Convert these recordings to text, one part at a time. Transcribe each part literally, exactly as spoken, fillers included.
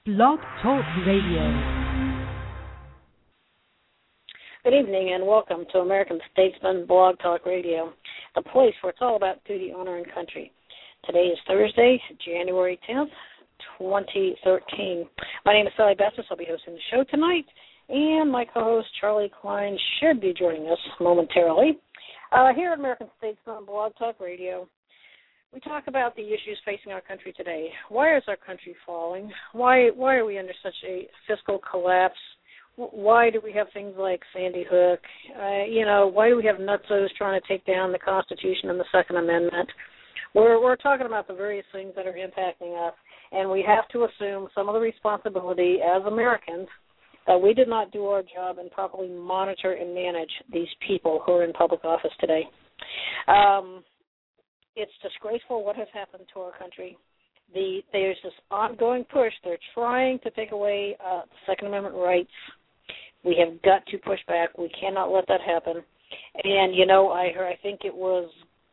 Blog Talk Radio. Good evening and welcome to American Statesman Blog Talk Radio, the place where it's all about duty, honor, and country. Today is Thursday, January tenth, twenty thirteen. My name is Sally Bestis. I'll be hosting the show tonight, and my co-host Charlie Klein should be joining us momentarily. Uh, here at American Statesman Blog Talk Radio, we talk about the issues facing our country today. Why is our country falling? Why why are we under such a fiscal collapse? Why do we have things like Sandy Hook? Uh, you know, why do we have nutzos trying to take down the Constitution and the Second Amendment? We're we're talking about the various things that are impacting us, and we have to assume some of the responsibility as Americans that we did not do our job and properly monitor and manage these people who are in public office today. Um, it's disgraceful what has happened to our country. The there's this ongoing push. They're trying to take away uh, Second Amendment rights. We have got to push back. We cannot let that happen. And, you know, I heard, I think it was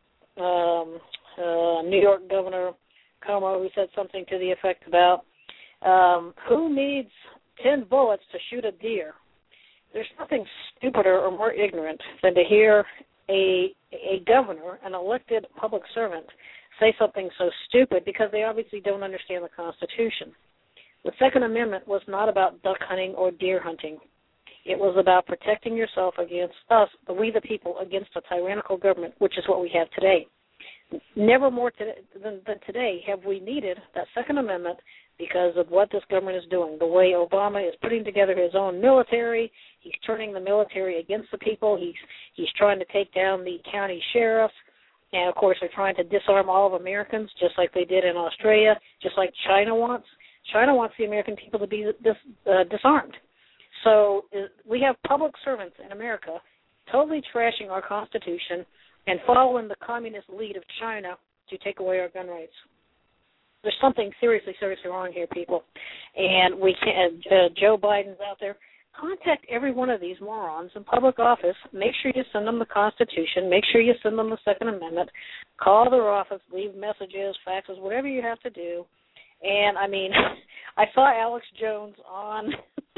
um, uh, New York Governor Cuomo who said something to the effect about um, who needs ten bullets to shoot a deer? There's nothing stupider or more ignorant than to hear a a governor, an elected public servant, say something so stupid because they obviously don't understand the Constitution. The Second Amendment was not about duck hunting or deer hunting. It was about protecting yourself against us, we the people, against a tyrannical government, which is what we have today. Never more today, than, than today have we needed that Second Amendment because of what this government is doing, the way Obama is putting together his own military. He's turning the military against the people. He's he's trying to take down the county sheriffs. And, of course, they're trying to disarm all of Americans, just like they did in Australia, just like China wants. China wants the American people to be dis, uh, disarmed. So uh, we have public servants in America totally trashing our Constitution and following the communist lead of China to take away our gun rights. There's something seriously, seriously wrong here, people. And we can, uh, Joe Biden's out there. Contact every one of these morons in public office. Make sure you send them the Constitution. Make sure you send them the Second Amendment. Call their office, leave messages, faxes, whatever you have to do. And, I mean, I saw Alex Jones on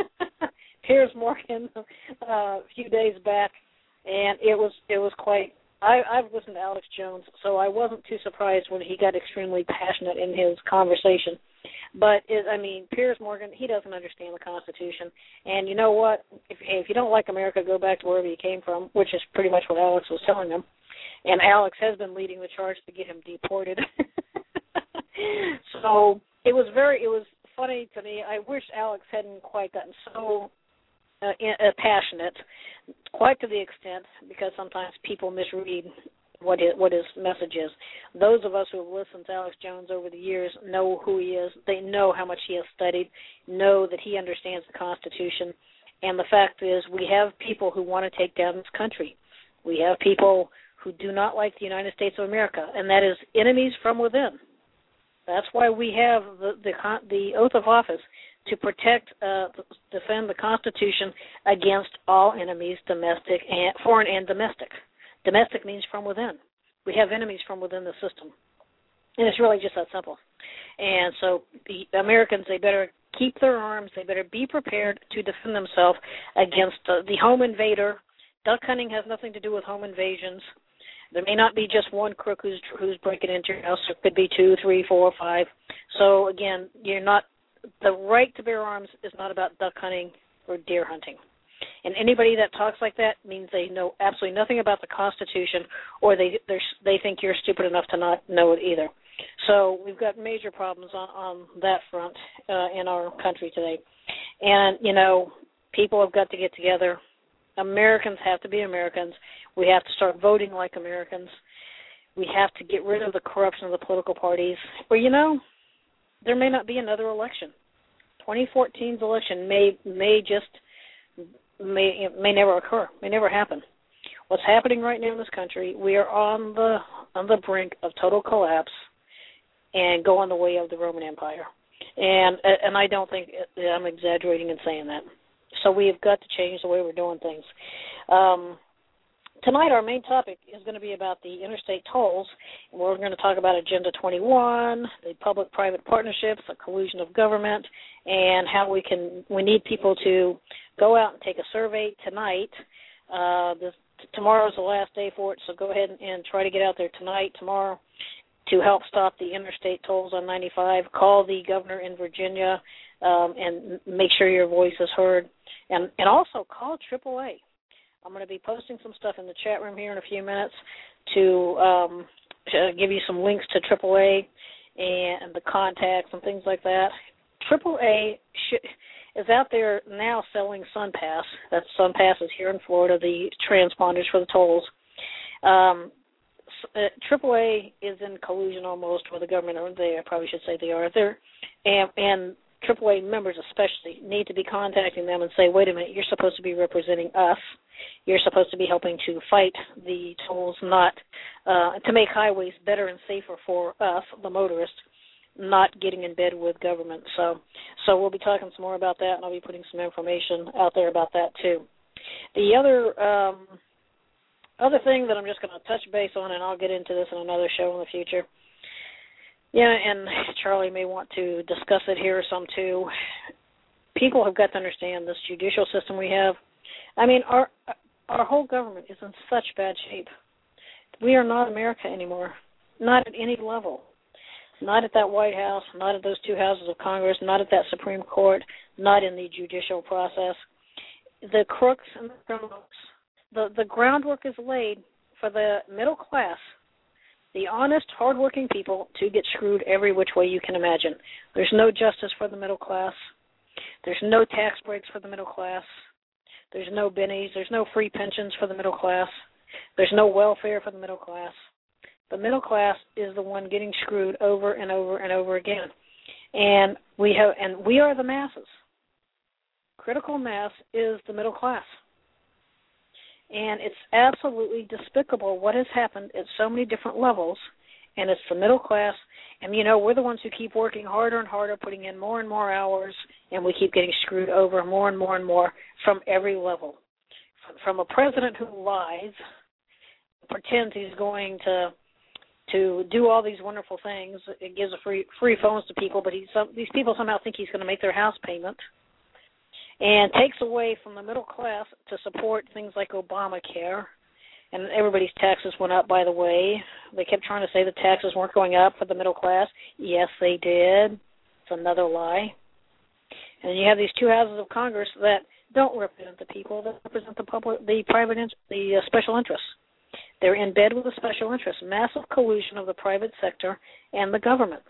Piers Morgan uh, a few days back, and it was it was quite I, I've listened to Alex Jones, so I wasn't too surprised when he got extremely passionate in his conversation. But, it, I mean, Piers Morgan, he doesn't understand the Constitution. And you know what? If, if you don't like America, go back to wherever you came from, which is pretty much what Alex was telling him. And Alex has been leading the charge to get him deported. So it was very, it was funny to me. I wish Alex hadn't quite gotten so Uh, uh, passionate, quite to the extent, because sometimes people misread what his, what his message is. Those of us who have listened to Alex Jones over the years know who he is. They know how much he has studied, know that he understands the Constitution. And the fact is we have people who want to take down this country. We have people who do not like the United States of America, and that is enemies from within. That's why we have the the, the oath of office, to protect, uh, defend the Constitution against all enemies, domestic and foreign and domestic. Domestic means from within. We have enemies from within the system, and it's really just that simple. And so the Americans, they better keep their arms. They better be prepared to defend themselves against uh, the home invader. Duck hunting has nothing to do with home invasions. There may not be just one crook who's who's breaking into your house. There could be two, three, four, five. So again, you're not. The right to bear arms is not about duck hunting or deer hunting. And anybody that talks like that means they know absolutely nothing about the Constitution, or they they think you're stupid enough to not know it either. So we've got major problems on, on that front uh, in our country today. And, you know, people have got to get together. Americans have to be Americans. We have to start voting like Americans. We have to get rid of the corruption of the political parties. Or, you know, there may not be another election. twenty fourteen's election may may just may may never occur, may never happen. What's happening right now in this country, we are on the on the brink of total collapse and going the way of the Roman Empire. And and I don't think I'm exaggerating in saying that. So we have got to change the way we're doing things. Um, Tonight our main topic is going to be about the interstate tolls, and we're going to talk about Agenda twenty-one, the public-private partnerships, the collusion of government, and how we can. We need people to go out and take a survey tonight. Uh, this, tomorrow's the last day for it, so go ahead and, and try to get out there tonight, tomorrow, to help stop the interstate tolls on ninety-five. Call the governor in Virginia um, and make sure your voice is heard. And, and also call triple A. I'm going to be posting some stuff in the chat room here in a few minutes to um, give you some links to triple A and the contacts and things like that. triple A should, is out there now selling SunPass. That's SunPass is here in Florida, the transponders for the tolls. Um, uh, triple A is in collusion almost with the government, or they, I probably should say they are. They're, and, and triple A members especially need to be contacting them and say, wait a minute, you're supposed to be representing us. You're supposed to be helping to fight the tolls, not uh, to make highways better and safer for us, the motorists, not getting in bed with government. So so we'll be talking some more about that, and I'll be putting some information out there about that too. The other um, other thing that I'm just going to touch base on, and I'll get into this in another show in the future, yeah, and Charlie may want to discuss it here some too. People have got to understand this judicial system we have. I mean, our our whole government is in such bad shape. We are not America anymore, not at any level. Not at that White House, not at those two houses of Congress, not at that Supreme Court, not in the judicial process. The crooks and the criminals, the, the groundwork is laid for the middle class, the honest, hardworking people, to get screwed every which way you can imagine. There's no justice for the middle class. There's no tax breaks for the middle class. There's no bennies. There's no free pensions for the middle class. There's no welfare for the middle class. The middle class is the one getting screwed over and over and over again. And we have and we are the masses. Critical mass is the middle class. And it's absolutely despicable what has happened at so many different levels, and it's the middle class. And, you know, we're the ones who keep working harder and harder, putting in more and more hours, and we keep getting screwed over more and more and more from every level. From a president who lies, pretends he's going to to do all these wonderful things. It gives a free free phones to people, but he's, some, these people somehow think he's going to make their house payment, and takes away from the middle class to support things like Obamacare. And everybody's taxes went up, by the way. They kept trying to say the taxes weren't going up for the middle class. Yes, they did. It's another lie. And you have these two houses of Congress that don't represent the people, that represent the public, the private, the uh, special interests. They're in bed with the special interests. Massive collusion of the private sector and the government.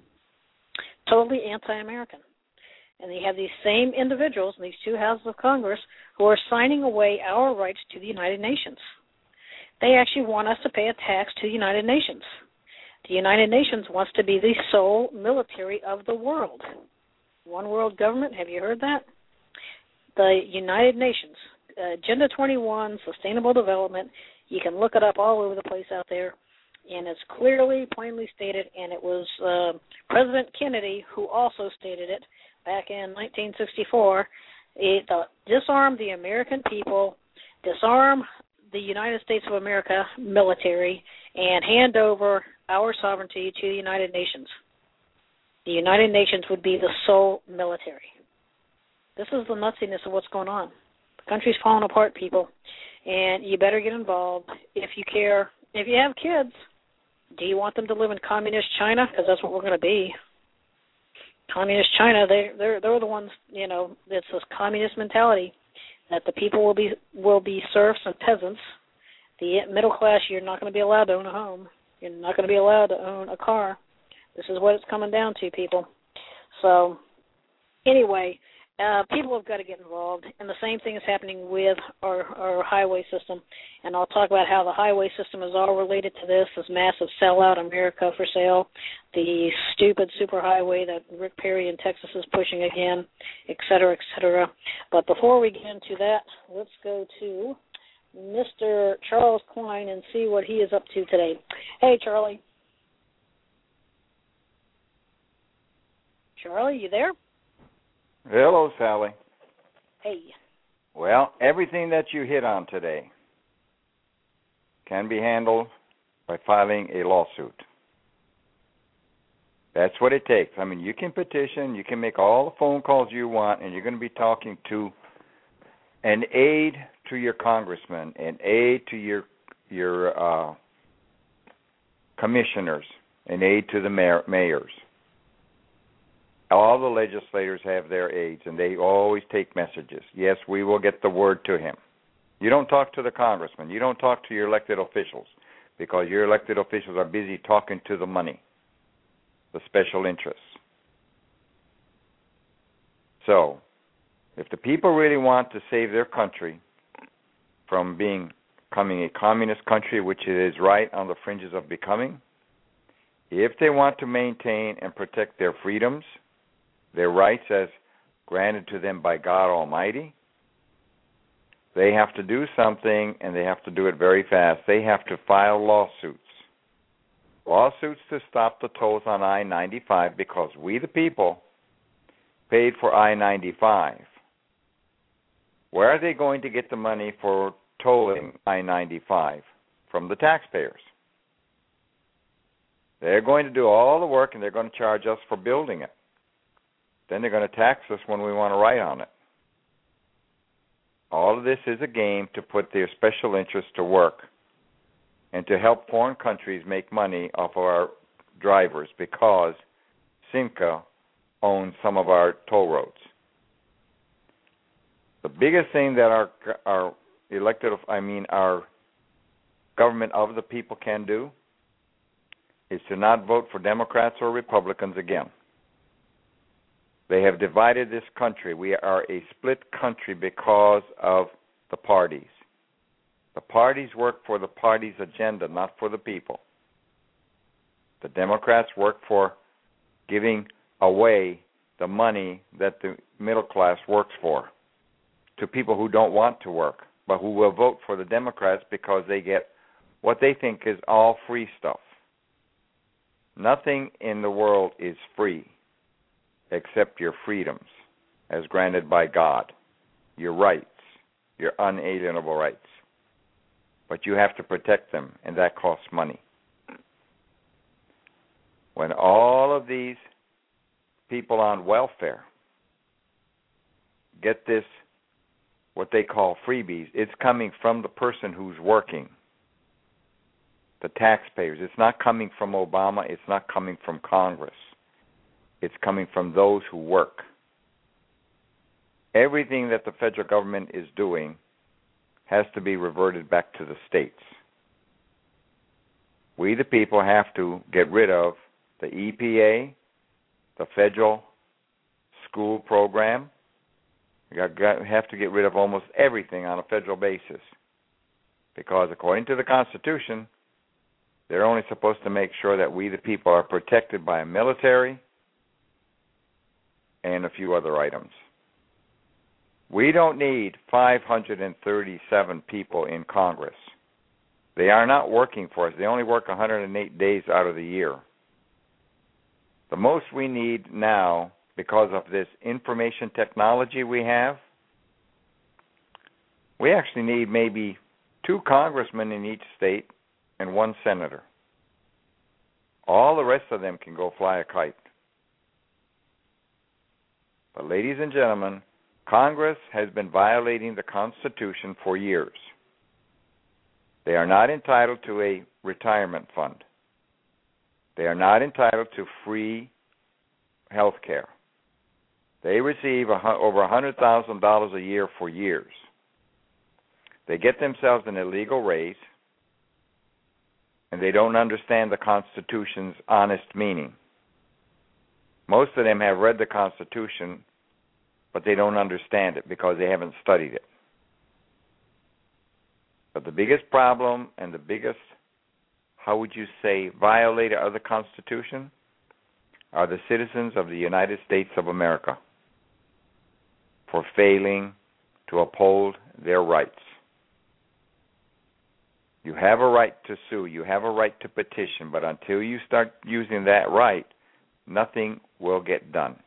Totally anti-American. And you have these same individuals in these two houses of Congress who are signing away our rights to the United Nations. They actually want us to pay a tax to the United Nations. The United Nations wants to be the sole military of the world. One world government, have you heard that? The United Nations, uh, Agenda twenty-one, Sustainable Development, you can look it up all over the place out there, and it's clearly, plainly stated, and it was uh, President Kennedy who also stated it back in nineteen sixty-four. It uh, disarm the American people, disarm the United States of America military, and hand over our sovereignty to the United Nations. The United Nations would be the sole military. This is the nutsiness of what's going on. The country's falling apart, people, and you better get involved if you care. If you have kids, do you want them to live in communist China? Because that's what we're going to be. Communist China, they, they're they're the ones, you know, it's this communist mentality that the people will be will be serfs and peasants. The middle class, you're not going to be allowed to own a home. You're not going to be allowed to own a car. This is what it's coming down to, people. So, anyway, uh, people have got to get involved, and the same thing is happening with our, our highway system. And I'll talk about how the highway system is all related to this, this massive sellout, America for sale, the stupid superhighway that Rick Perry in Texas is pushing again, et cetera, et cetera. But before we get into that, let's go to Mister Charles Klein and see what he is up to today. Hey, Charlie. Charlie, you there? Hello, Sally. Hey. Well, everything that you hit on today can be handled by filing a lawsuit. That's what it takes. I mean, you can petition, you can make all the phone calls you want, and you're going to be talking to an aide to your congressman, an aide to your your uh, commissioners, an aide to the mayor, mayors. All the legislators have their aides, and they always take messages. Yes, we will get the word to him. You don't talk to the congressman. You don't talk to your elected officials, because your elected officials are busy talking to the money, the special interests. So, if the people really want to save their country from being becoming a communist country, which it is right on the fringes of becoming, if they want to maintain and protect their freedoms, their rights as granted to them by God Almighty, they have to do something, and they have to do it very fast. They have to file lawsuits. Lawsuits to stop the tolls on I ninety-five, because we, the people, paid for I ninety-five. Where are they going to get the money for tolling I ninety-five? From the taxpayers. They're going to do all the work, and they're going to charge us for building it. Then they're going to tax us when we want to write on it. All of this is a game to put their special interests to work and to help foreign countries make money off of our drivers, because Simca owns some of our toll roads. The biggest thing that our our elected, I mean our government of the people can do is to not vote for Democrats or Republicans again. They have divided this country. We are a split country because of the parties. The parties work for the party's agenda, not for the people. The Democrats work for giving away the money that the middle class works for to people who don't want to work, but who will vote for the Democrats because they get what they think is all free stuff. Nothing in the world is free except your freedoms as granted by God, your rights, your unalienable rights. But you have to protect them, and that costs money. When all of these people on welfare get this, what they call freebies, it's coming from the person who's working, the taxpayers. It's not coming from Obama. It's not coming from Congress. It's coming from those who work. Everything that the federal government is doing has to be reverted back to the states. We, the people, have to get rid of the E P A, the federal school program. We have to get rid of almost everything on a federal basis, because according to the Constitution, they're only supposed to make sure that we, the people, are protected by a military and a few other items. We don't need five hundred thirty-seven people in Congress. They are not working for us. They only work one hundred eight days out of the year. The most we need now, because of this information technology we have, we actually need maybe two congressmen in each state and one senator. All the rest of them can go fly a kite. But ladies and gentlemen, Congress has been violating the Constitution for years. They are not entitled to a retirement fund. They are not entitled to free health care. They receive a, over one hundred thousand dollars a year for years. They get themselves an illegal raise, and they don't understand the Constitution's honest meaning. Most of them have read the Constitution, but they don't understand it because they haven't studied it. But the biggest problem and the biggest, how would you say, violator of the Constitution are the citizens of the United States of America for failing to uphold their rights. You have a right to sue. You have a right to petition. But until you start using that right, nothing will get done.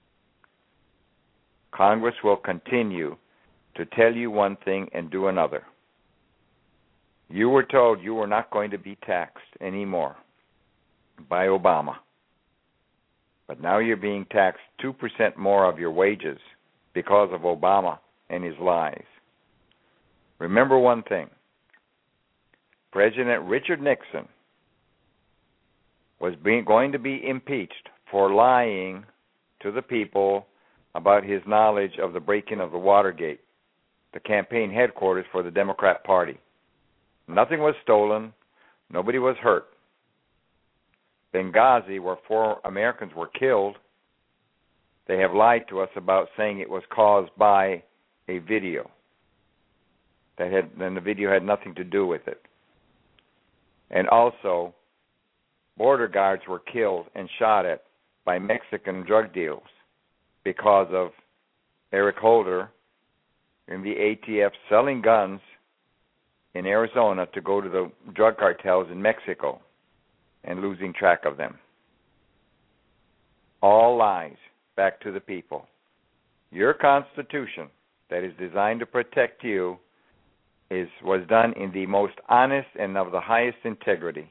Congress will continue to tell you one thing and do another. You were told you were not going to be taxed anymore by Obama. But now you're being taxed two percent more of your wages because of Obama and his lies. Remember one thing. President Richard Nixon was being, going to be impeached for lying to the people about his knowledge of the break-in of the Watergate, the campaign headquarters for the Democrat Party. Nothing was stolen. Nobody was hurt. Benghazi, where four Americans were killed, they have lied to us about saying it was caused by a video. That had, then the video had nothing to do with it. And also, border guards were killed and shot at by Mexican drug dealers because of Eric Holder and the A T F selling guns in Arizona to go to the drug cartels in Mexico and losing track of them. All lies back to the people. Your Constitution that is designed to protect you is was done in the most honest and of the highest integrity.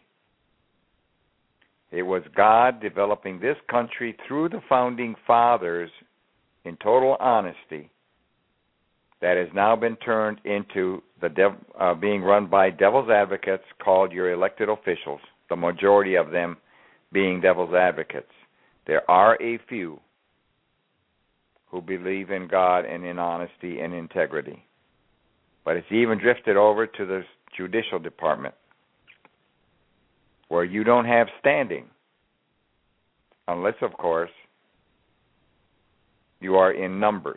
It was God developing this country through the founding fathers in total honesty that has now been turned into the dev- uh, being run by devil's advocates called your elected officials, the majority of them being devil's advocates. There are a few who believe in God and in honesty and integrity. But it's even drifted over to the judicial department, where you don't have standing, unless, of course, you are in numbers.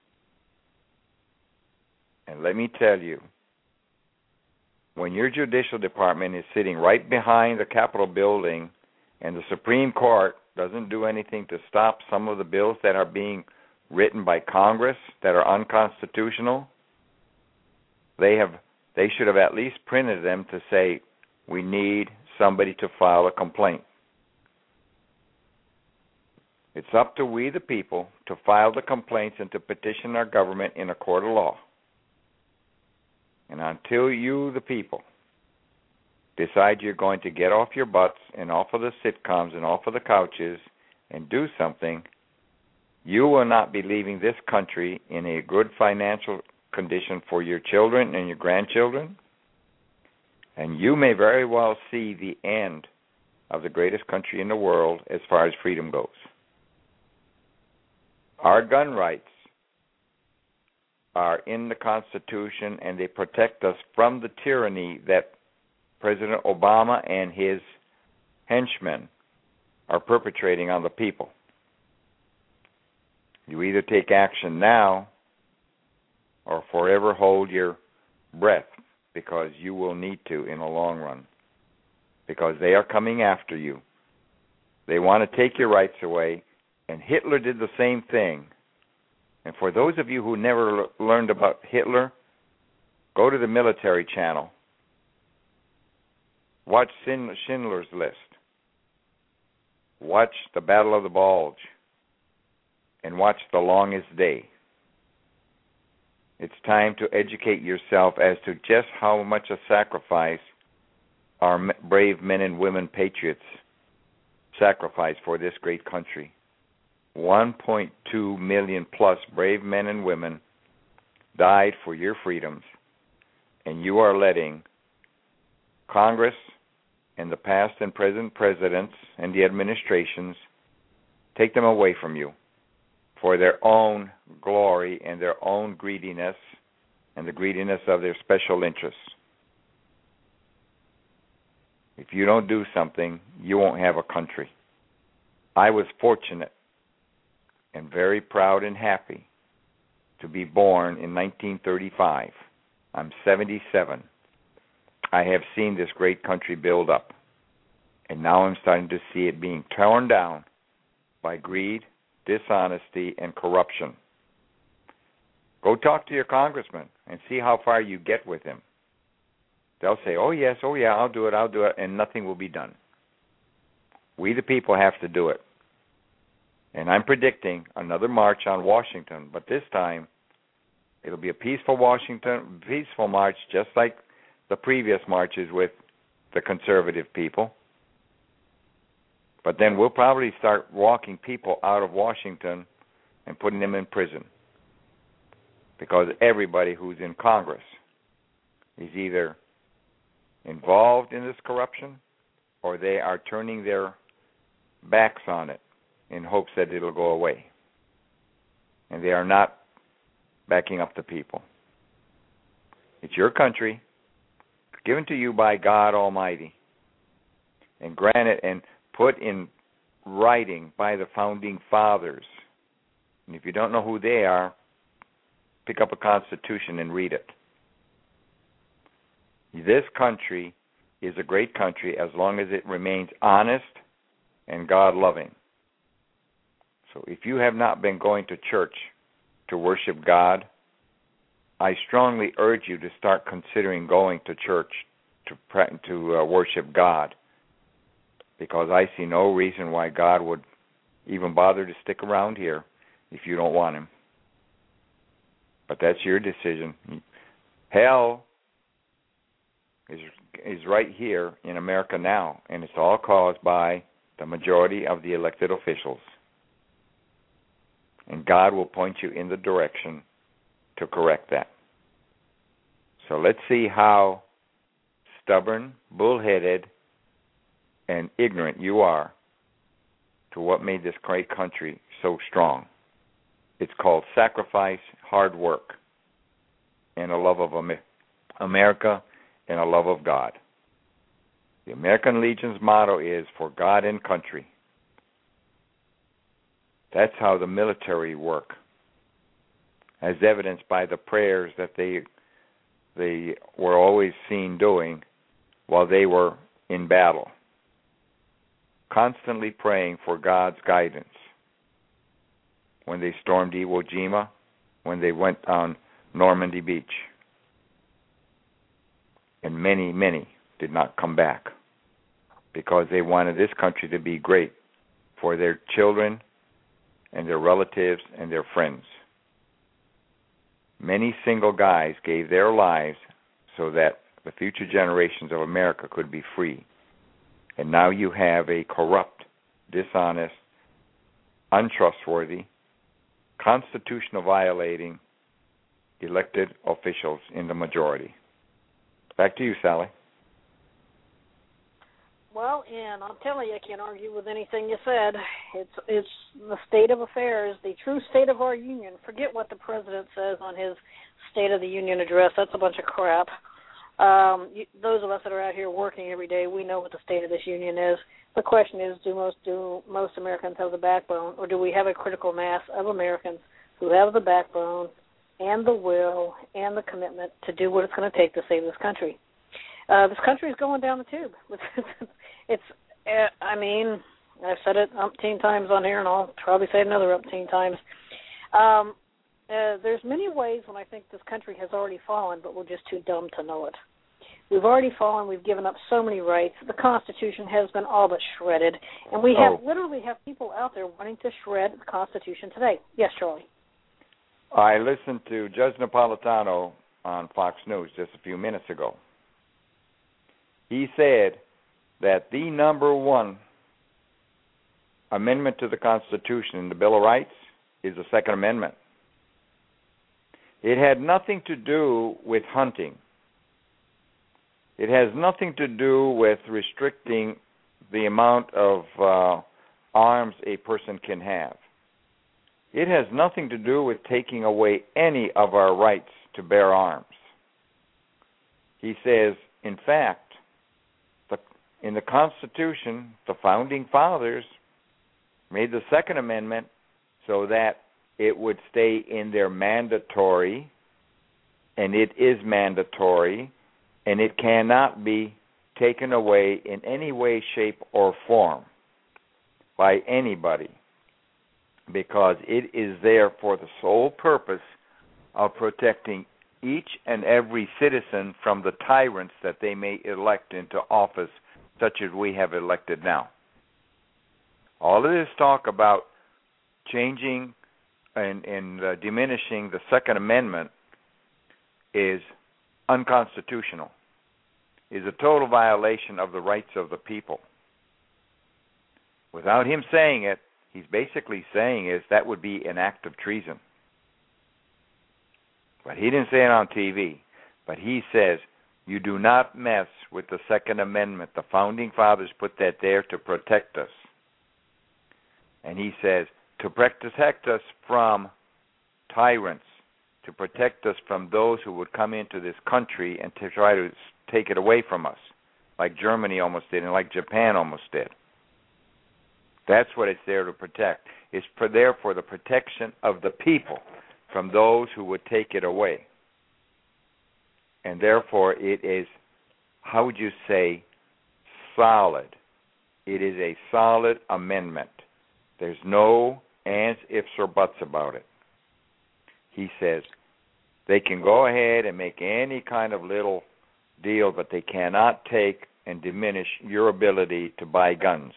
And let me tell you, when your judicial department is sitting right behind the Capitol building and the Supreme Court doesn't do anything to stop some of the bills that are being written by Congress that are unconstitutional, they have they should have at least printed them to say, we need somebody to file a complaint. It's up to we the people to file the complaints and to petition our government in a court of law. And until you, the people, decide you're going to get off your butts and off of the sitcoms and off of the couches and do something, you will not be leaving this country in a good financial condition for your children and your grandchildren. And you may very well see the end of the greatest country in the world as far as freedom goes. Our gun rights are in the Constitution, and they protect us from the tyranny that President Obama and his henchmen are perpetrating on the people. You either take action now or forever hold your breath, because you will need to in the long run, because they are coming after you. They want to take your rights away, and Hitler did the same thing. And for those of you who never l- learned about Hitler, go to the military channel. Watch Schindler's List. Watch The Battle of the Bulge. And watch The Longest Day. It's time to educate yourself as to just how much a sacrifice our brave men and women patriots sacrifice for this great country. one point two million plus brave men and women died for your freedoms, and you are letting Congress and the past and present presidents and the administrations take them away from you for their own glory and their own greediness and the greediness of their special interests. If you don't do something, you won't have a country. I was fortunate and very proud and happy to be born in nineteen thirty-five. I'm seventy-seven. I have seen this great country build up, and now I'm starting to see it being torn down by greed, dishonesty, and corruption. Go talk to your congressman and see how far you get with him. They'll say, oh, yes, oh, yeah, I'll do it, I'll do it, and nothing will be done. We, the people, have to do it. And I'm predicting another march on Washington, but this time it'll be a peaceful Washington, peaceful march, just like the previous marches with the conservative people. But then we'll probably start walking people out of Washington and putting them in prison, because everybody who's in Congress is either involved in this corruption or they are turning their backs on it in hopes that it'll go away. And they are not backing up the people. It's your country, given to you by God Almighty, and granted and put in writing by the founding fathers. And if you don't know who they are, pick up a Constitution and read it. This country is a great country as long as it remains honest and God-loving. So if you have not been going to church to worship God, I strongly urge you to start considering going to church to to uh, worship God, because I see no reason why God would even bother to stick around here if you don't want him. But that's your decision. Hell is is right here in America now, and it's all caused by the majority of the elected officials. And God will point you in the direction to correct that. So let's see how stubborn, bullheaded, and ignorant you are to what made this great country so strong. It's called sacrifice, hard work, and a love of America and a love of God. The American Legion's motto is for God and country. That's how the military work, as evidenced by the prayers that they they were always seen doing while they were in battle, constantly praying for God's guidance. When they stormed Iwo Jima, when they went on Normandy Beach. And many, many did not come back because they wanted this country to be great for their children and their relatives and their friends. Many single guys gave their lives so that the future generations of America could be free. And now you have a corrupt, dishonest, untrustworthy, constitutional violating elected officials in the majority. Back to you, Sally. Well, and I'm telling you, I can't argue with anything you said. It's it's the state of affairs, the true state of our union. Forget what the president says on his State of the Union address. That's a bunch of crap. Um, you, those of us that are out here working every day, we know what the state of this union is. The question is, do most do most Americans have the backbone, or do we have a critical mass of Americans who have the backbone and the will and the commitment to do what it's going to take to save this country? Uh, this country is going down the tube. It's, uh, I mean, I've said it umpteen times on here, and I'll probably say it another umpteen times. Um, uh, there's many ways when I think this country has already fallen, but we're just too dumb to know it. We've already fallen. We've given up so many rights. The Constitution has been all but shredded, and we have oh. literally have people out there wanting to shred the Constitution today. Yes, Charlie. I listened to Judge Napolitano on Fox News just a few minutes ago. He said that the number one amendment to the Constitution in the Bill of Rights is the Second Amendment. It had nothing to do with hunting. It has nothing to do with restricting the amount of uh, arms a person can have. It has nothing to do with taking away any of our rights to bear arms. He says, in fact, the, in the Constitution, the Founding Fathers made the Second Amendment so that it would stay in their mandatory, and it is mandatory, and it cannot be taken away in any way, shape, or form by anybody, because it is there for the sole purpose of protecting each and every citizen from the tyrants that they may elect into office, such as we have elected now. All of this talk about changing and, and uh, diminishing the Second Amendment is unconstitutional, is a total violation of the rights of the people. without him saying it, he's basically saying is that would be an act of treason. But he didn't say it on T V. But he says, you do not mess with the Second Amendment. The Founding Fathers put that there to protect us. And he says, to protect us from tyrants, to protect us from those who would come into this country and to try to take it away from us, like Germany almost did and like Japan almost did. That's what it's there to protect. It's for there for the protection of the people from those who would take it away. And therefore it is, how would you say, solid. It is a solid amendment. There's no ands, ifs, or buts about it. He says they can go ahead and make any kind of little deal, but they cannot take and diminish your ability to buy guns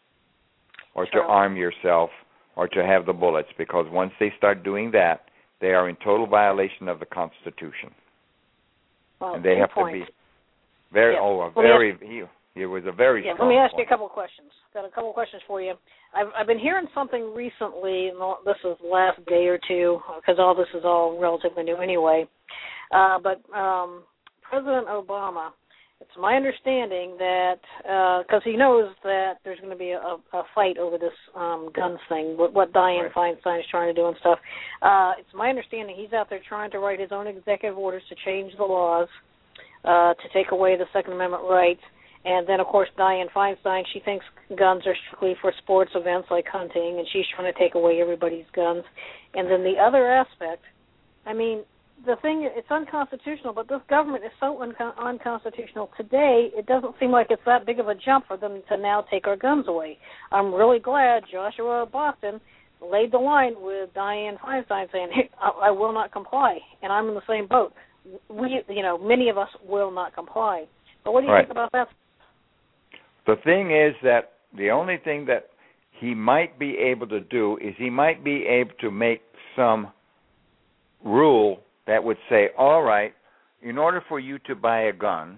or True. to arm yourself or to have the bullets, because once they start doing that, they are in total violation of the Constitution. Well, and they have point. to be very, yeah. oh, a Let very, he, it was a very yeah, strong Let me ask point. you a couple of questions. Got a couple of questions for you. I've, I've been hearing something recently, and this is the last day or two, because all this is all relatively new anyway. Uh, but um, President Obama, it's my understanding that, because uh, he knows that there's going to be a, a fight over this um, guns thing, what, what Dianne right. Feinstein is trying to do and stuff. Uh, it's my understanding he's out there trying to write his own executive orders to change the laws, uh, to take away the Second Amendment rights. And then, of course, Dianne Feinstein, she thinks guns are strictly for sports events like hunting, and she's trying to take away everybody's guns. And then the other aspect, I mean, the thing, it's unconstitutional, but this government is so uncon- unconstitutional today, it doesn't seem like it's that big of a jump for them to now take our guns away. I'm really glad Joshua Boston laid the line with Dianne Feinstein saying, hey, I, I will not comply, and I'm in the same boat. We, you know, many of us will not comply. But what do you right. think about that? The thing is that the only thing that he might be able to do is he might be able to make some rule that would say, all right, in order for you to buy a gun,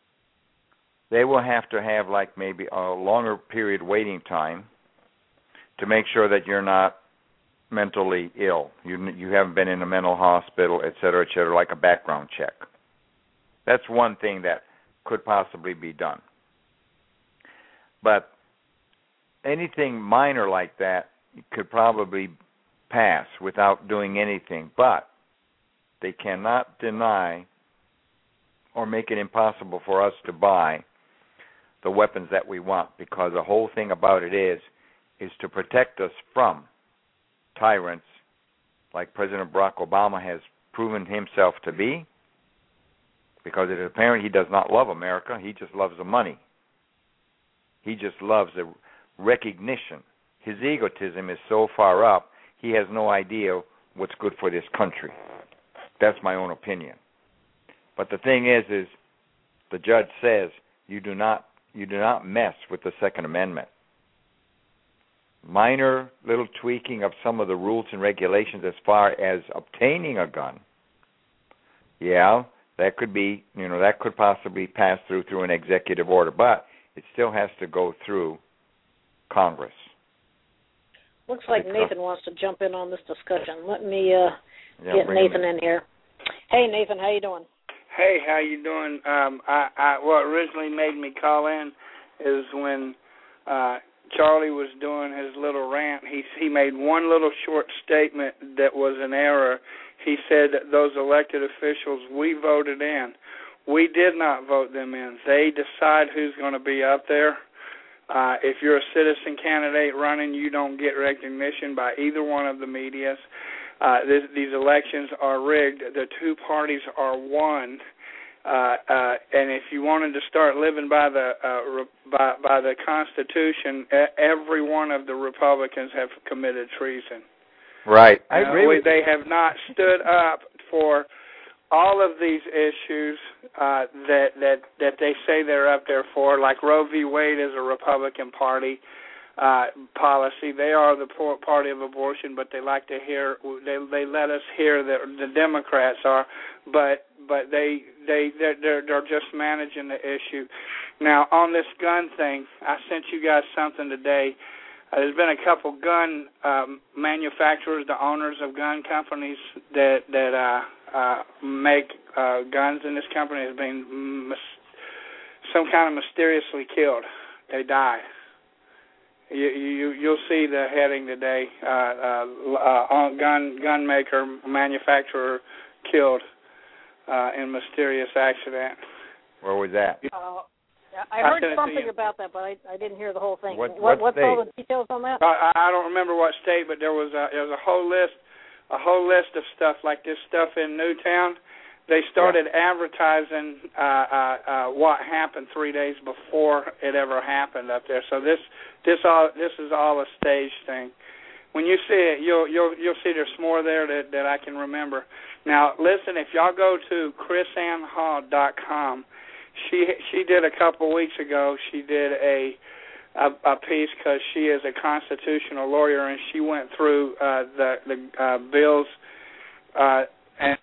they will have to have like maybe a longer period waiting time to make sure that you're not mentally ill. You you haven't been in a mental hospital, et cetera, et cetera, like a background check. That's one thing that could possibly be done. But anything minor like that could probably pass without doing anything. But they cannot deny or make it impossible for us to buy the weapons that we want, because the whole thing about it is is to protect us from tyrants like President Barack Obama has proven himself to be, because it is apparent he does not love America. He just loves the money. He just loves the recognition. His egotism is so far up, he has no idea what's good for this country. That's my own opinion. But the thing is, is the judge says you do not you do not mess with the Second Amendment. Minor little tweaking of some of the rules and regulations as far as obtaining a gun, yeah, that could be, you know, that could possibly pass through through an executive order, but it still has to go through Congress. Looks like because, Nathan wants to jump in on this discussion. Let me uh, yeah, get Nathan in. in here. Hey, Nathan, how you doing? Hey, how you doing? Um, I, I, what originally made me call in is when uh, Charlie was doing his little rant. He he made one little short statement that was an error. He said that those elected officials we voted in, we did not vote them in. They decide who's going to be up there. Uh, if you're a citizen candidate running, you don't get recognition by either one of the medias. Uh, this, these elections are rigged. The two parties are one. Uh, uh, and if you wanted to start living by the uh, re- by, by the Constitution, every one of the Republicans have committed treason. Right, I uh, agree. With they you. have not stood up for all of these issues uh, that that that they say they're up there for, like Roe v. Wade is a Republican Party uh, policy. They are the party of abortion, but they like to hear they they let us hear that the Democrats are, but but they they they're, they're they're just managing the issue. Now on this gun thing, I sent you guys something today. Uh, there's been a couple gun um, manufacturers, the owners of gun companies that that uh, uh, make uh, guns in this company has been mis- some kind of mysteriously killed. They died. You, you you'll see the heading today: uh, uh, uh, gun gun maker manufacturer killed uh, in mysterious accident. Where was that? Uh, I heard something about that, but I, I didn't hear the whole thing. What, what, what what's all the details on that? I, I don't remember what state, but there was a there was a whole list, a whole list of stuff like this stuff in Newtown. They started yeah. advertising uh, uh, uh, what happened three days before it ever happened up there. So this this all this is all a stage thing. When you see it, you'll you'll you'll see there's more there that that I can remember. Now listen, if y'all go to Chris Ann Hall dot com. She she did a couple weeks ago. She did a a, a piece because she is a constitutional lawyer, and she went through uh, the the uh, bills uh, and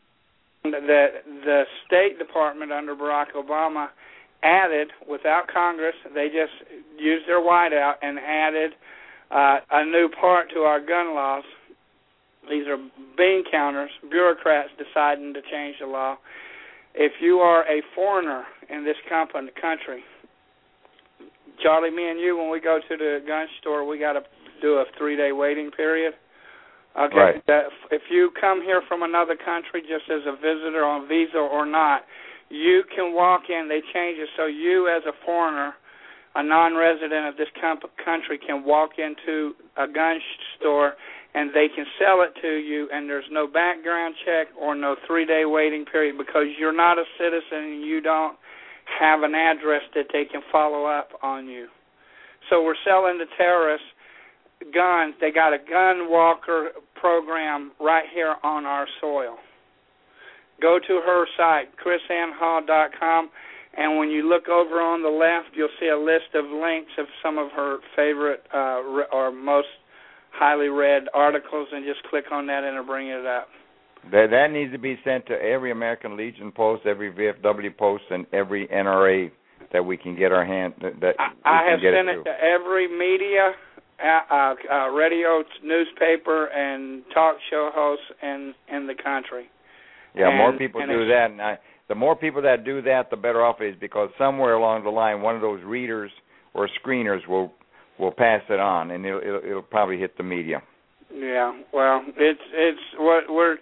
the the State Department under Barack Obama added without Congress. They just used their whiteout and added uh, a new part to our gun laws. These are bean counters, bureaucrats deciding to change the law. If you are a foreigner in this company, country, Charlie, me and you, when we go to the gun store, we got to do a three-day waiting period. Okay, right. That if you come here from another country just as a visitor on visa or not, you can walk in. They change it so you, as a foreigner, a non-resident of this com- country, can walk into a gun store and they can sell it to you, and there's no background check or no three-day waiting period because you're not a citizen and you don't have an address that they can follow up on you. So we're selling to terrorists guns. They got a gun walker program right here on our soil. Go to her site, Chris Ann Hall dot com, and when you look over on the left, you'll see a list of links of some of her favorite uh, or most highly read articles, and just click on that and it'll bring it up. That, that needs to be sent to every American Legion post, every V F W post, and every N R A that we can get our hand. That I, I have sent it, it to every media, uh, uh, uh, radio, newspaper, and talk show hosts in in the country. Yeah, and, more people do that, and I, the more people that do that, the better off it is, because somewhere along the line, one of those readers or screeners will. We'll pass it on, and it'll, it'll, it'll probably hit the media. Yeah, well, it's it's what we're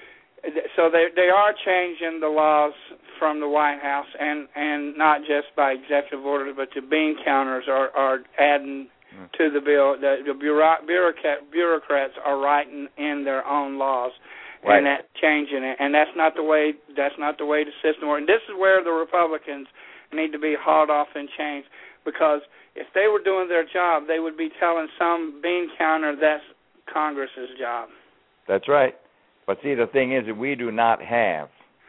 so they they are changing the laws from the White House, and, and not just by executive orders, but the bean counters are, are adding mm. to the bill. The, the bureauc- bureaucrat, bureaucrats are writing in their own laws, right. and that changing it. And that's not the way. That's not the way the system works. And this is where the Republicans need to be hauled off and changed, because if they were doing their job, they would be telling some bean counter that's Congress's job. That's right. But see, the thing is that we do not have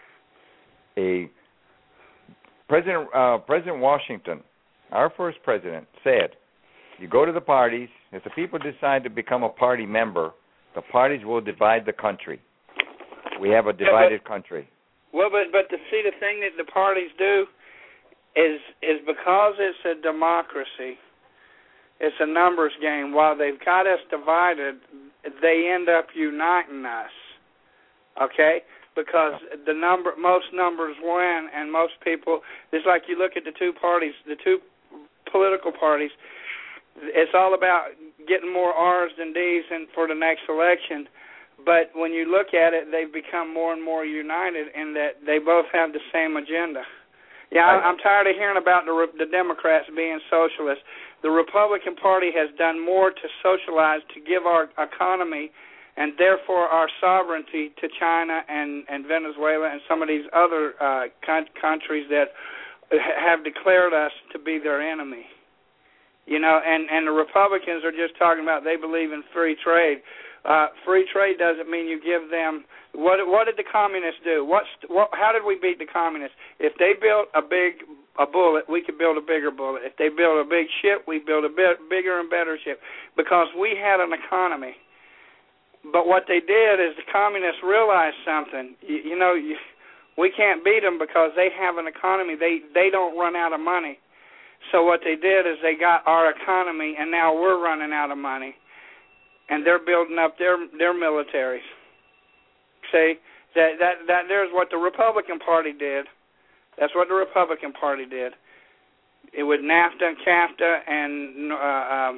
a President. Uh, President Washington, our first president, said, "You go to the parties. If the people decide to become a party member, the parties will divide the country. We have a divided yeah, but, country." Well, but but to see the thing that the parties do. Is is because it's a democracy, it's a numbers game. While they've got us divided, they end up uniting us, okay? Because the number, most numbers win, and most people, it's like you look at the two parties, the two political parties, it's all about getting more R's than D's in for the next election. But when you look at it, they've become more and more united in that they both have the same agenda. Yeah, I'm tired of hearing about the the Democrats being socialists. The Republican Party has done more to socialize, to give our economy and therefore our sovereignty to China and, and Venezuela and some of these other uh, con- countries that have declared us to be their enemy. You know, and, and the Republicans are just talking about they believe in free trade. Uh, free trade doesn't mean you give them. What what did the communists do? What's what? How did we beat the communists? If they built a big a bullet, we could build a bigger bullet. If they built a big ship, we build a bit bigger and better ship, because we had an economy. But what they did is the communists realized something. You, you know, you, we can't beat them because they have an economy. They they don't run out of money. So what they did is they got our economy, and now we're running out of money, and they're building up their their militaries. See, that that that there's what the Republican Party did. That's what the Republican Party did. It was NAFTA and CAFTA, and uh, um,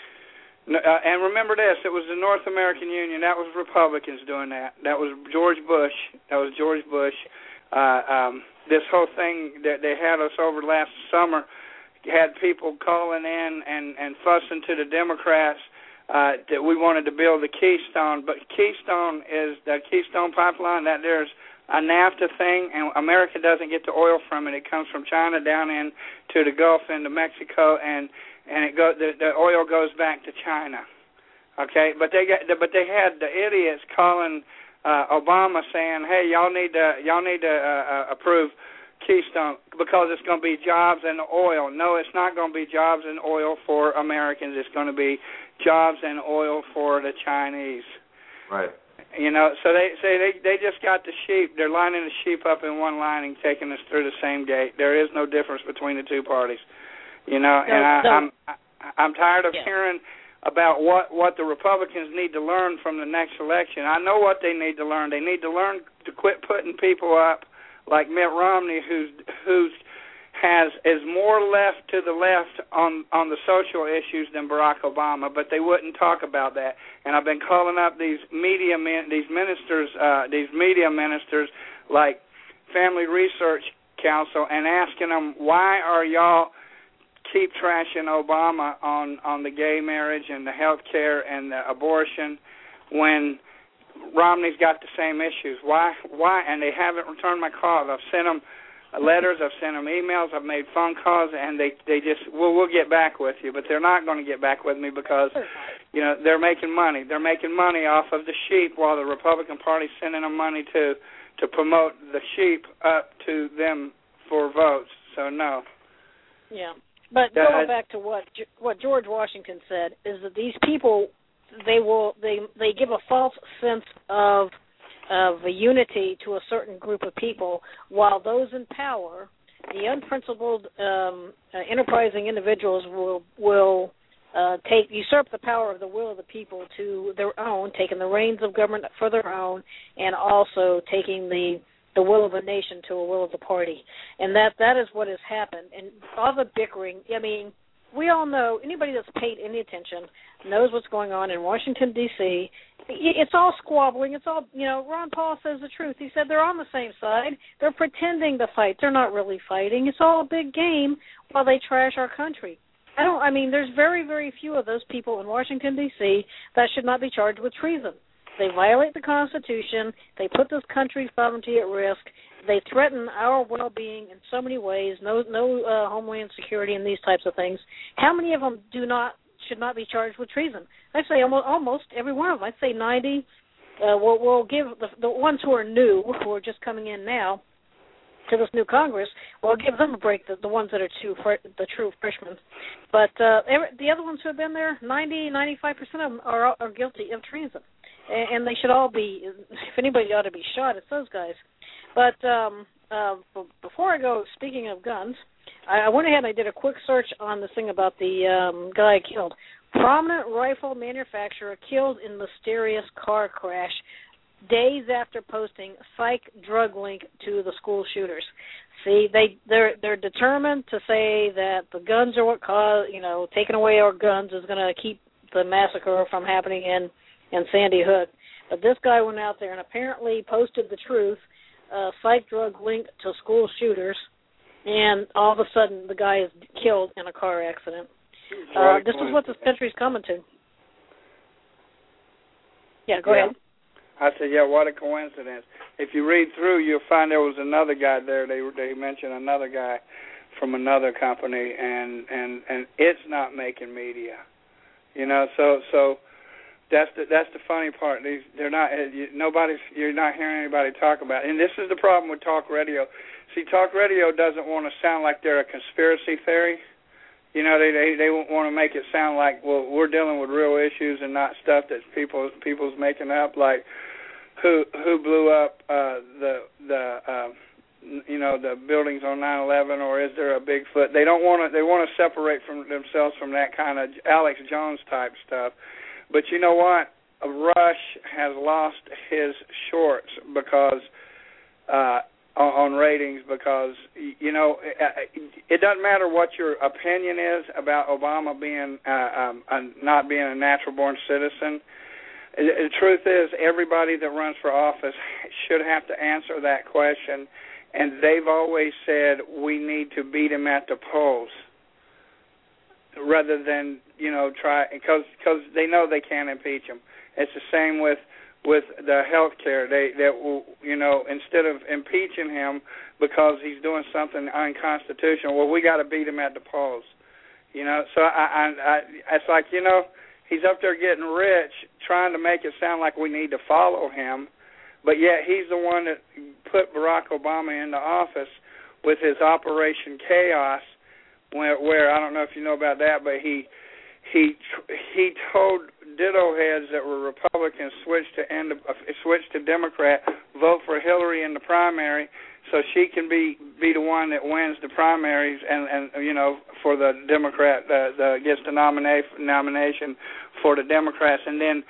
uh, and remember this: it was the North American Union. That was Republicans doing that. That was George Bush. That was George Bush. Uh, um, this whole thing that they had us over last summer had people calling in and, and fussing to the Democrats uh, that we wanted to build the Keystone. But Keystone is the Keystone Pipeline. That there's a NAFTA thing, and America doesn't get the oil from it. It comes from China down in to the Gulf into Mexico, and and it go the, the oil goes back to China. Okay, but they got but they had the idiots calling uh, Obama saying, "Hey, y'all need to y'all need to uh, uh, approve Keystone because it's going to be jobs and oil." No, it's not going to be jobs and oil for Americans. It's going to be jobs and oil for the Chinese. Right. You know, so they say they they just got the sheep. They're lining the sheep up in one line and taking us through the same gate. There is no difference between the two parties. You know, no, and I, no. I'm I'm tired of yeah. hearing about what what the Republicans need to learn from the next election. I know what they need to learn. They need to learn to quit putting people up like Mitt Romney, who's who's has is more left to the left on on the social issues than Barack Obama, but they wouldn't talk about that. And I've been calling up these media men, these ministers, uh, these media ministers like Family Research Council, and asking them, why are y'all keep trashing Obama on on the gay marriage and the health care and the abortion when Romney's got the same issues? Why? Why? And they haven't returned my calls. I've sent them letters. I've sent them emails. I've made phone calls, and they they just well, we'll get back with you. But they're not going to get back with me because, you know, they're making money. They're making money off of the sheep while the Republican Party's sending them money to to promote the sheep up to them for votes. So no. Yeah, but yeah, going I, back to what what George Washington said is that these people they will they they give a false sense of of a unity to a certain group of people, while those in power, the unprincipled, um, uh, enterprising individuals will will uh, take usurp the power of the will of the people to their own, taking the reins of government for their own, and also taking the the will of a nation to a will of the party, and that that is what has happened. And all the bickering, I mean, we all know, anybody that's paid any attention knows what's going on in Washington, D C It's all squabbling. It's all, you know, Ron Paul says the truth. He said they're on the same side. They're pretending to fight. They're not really fighting. It's all a big game while they trash our country. I don't, I mean, there's very, very few of those people in Washington, D C that should not be charged with treason. They violate the Constitution. They put this country's sovereignty at risk. They threaten our well-being in so many ways, no no uh, homeland security and these types of things. How many of them do not should not be charged with treason? I'd say almost, almost every one of them. I'd say ninety. Uh, we'll, we'll give the, the ones who are new, who are just coming in now to this new Congress, we'll give them a break, the, the ones that are true, the true freshmen. But uh, every, the other ones who have been there, ninety, ninety-five percent of them are, are guilty of treason. And, and they should all be, if anybody ought to be shot, it's those guys. But um, uh, before I go, speaking of guns, I, I went ahead and I did a quick search on this thing about the um, guy killed. Prominent rifle manufacturer killed in mysterious car crash days after posting psych drug link to the school shooters. See, they they're they're determined to say that the guns are what caused, you know, taking away our guns is going to keep the massacre from happening in in Sandy Hook. But this guy went out there and apparently posted the truth. Uh, psych drug linked to school shooters, and all of a sudden the guy is killed in a car accident. Uh, this is what this country's coming to. Yeah, go yeah. ahead. I said, yeah, what a coincidence. If you read through, you'll find there was another guy there. They they mentioned another guy from another company, and, and, and it's not making media. You know, so so. That's the that's the funny part. These they're not you, nobody's you're not hearing anybody talk about it. And this is the problem with talk radio. See, talk radio doesn't want to sound like they're a conspiracy theory. You know, they they they want to make it sound like, well, we're dealing with real issues and not stuff that people people's making up. Like who who blew up uh, the the uh, you know, the buildings on nine eleven, or is there a Bigfoot? They don't want to. They want to separate from themselves from that kind of Alex Jones type stuff. But you know what? Rush has lost his shorts because uh, on, on ratings because you know it, it doesn't matter what your opinion is about Obama being uh, um, uh, not being a natural born citizen. The truth is, everybody that runs for office should have to answer that question, and they've always said we need to beat him at the polls rather than, you know, try, because because they know they can't impeach him. It's the same with with the health care. They, they will, you know, instead of impeaching him because he's doing something unconstitutional, well, we got to beat him at the polls. You know, so I, I, I, it's like, you know, he's up there getting rich, trying to make it sound like we need to follow him, but yet he's the one that put Barack Obama into office with his Operation Chaos, where, where I don't know if you know about that, but he he he told ditto heads that were Republicans switch to end uh, switch to Democrat, vote for Hillary in the primary, so she can be, be the one that wins the primaries and, and you know, for the Democrat, the, the gets the nomina- nomination for the Democrats, and then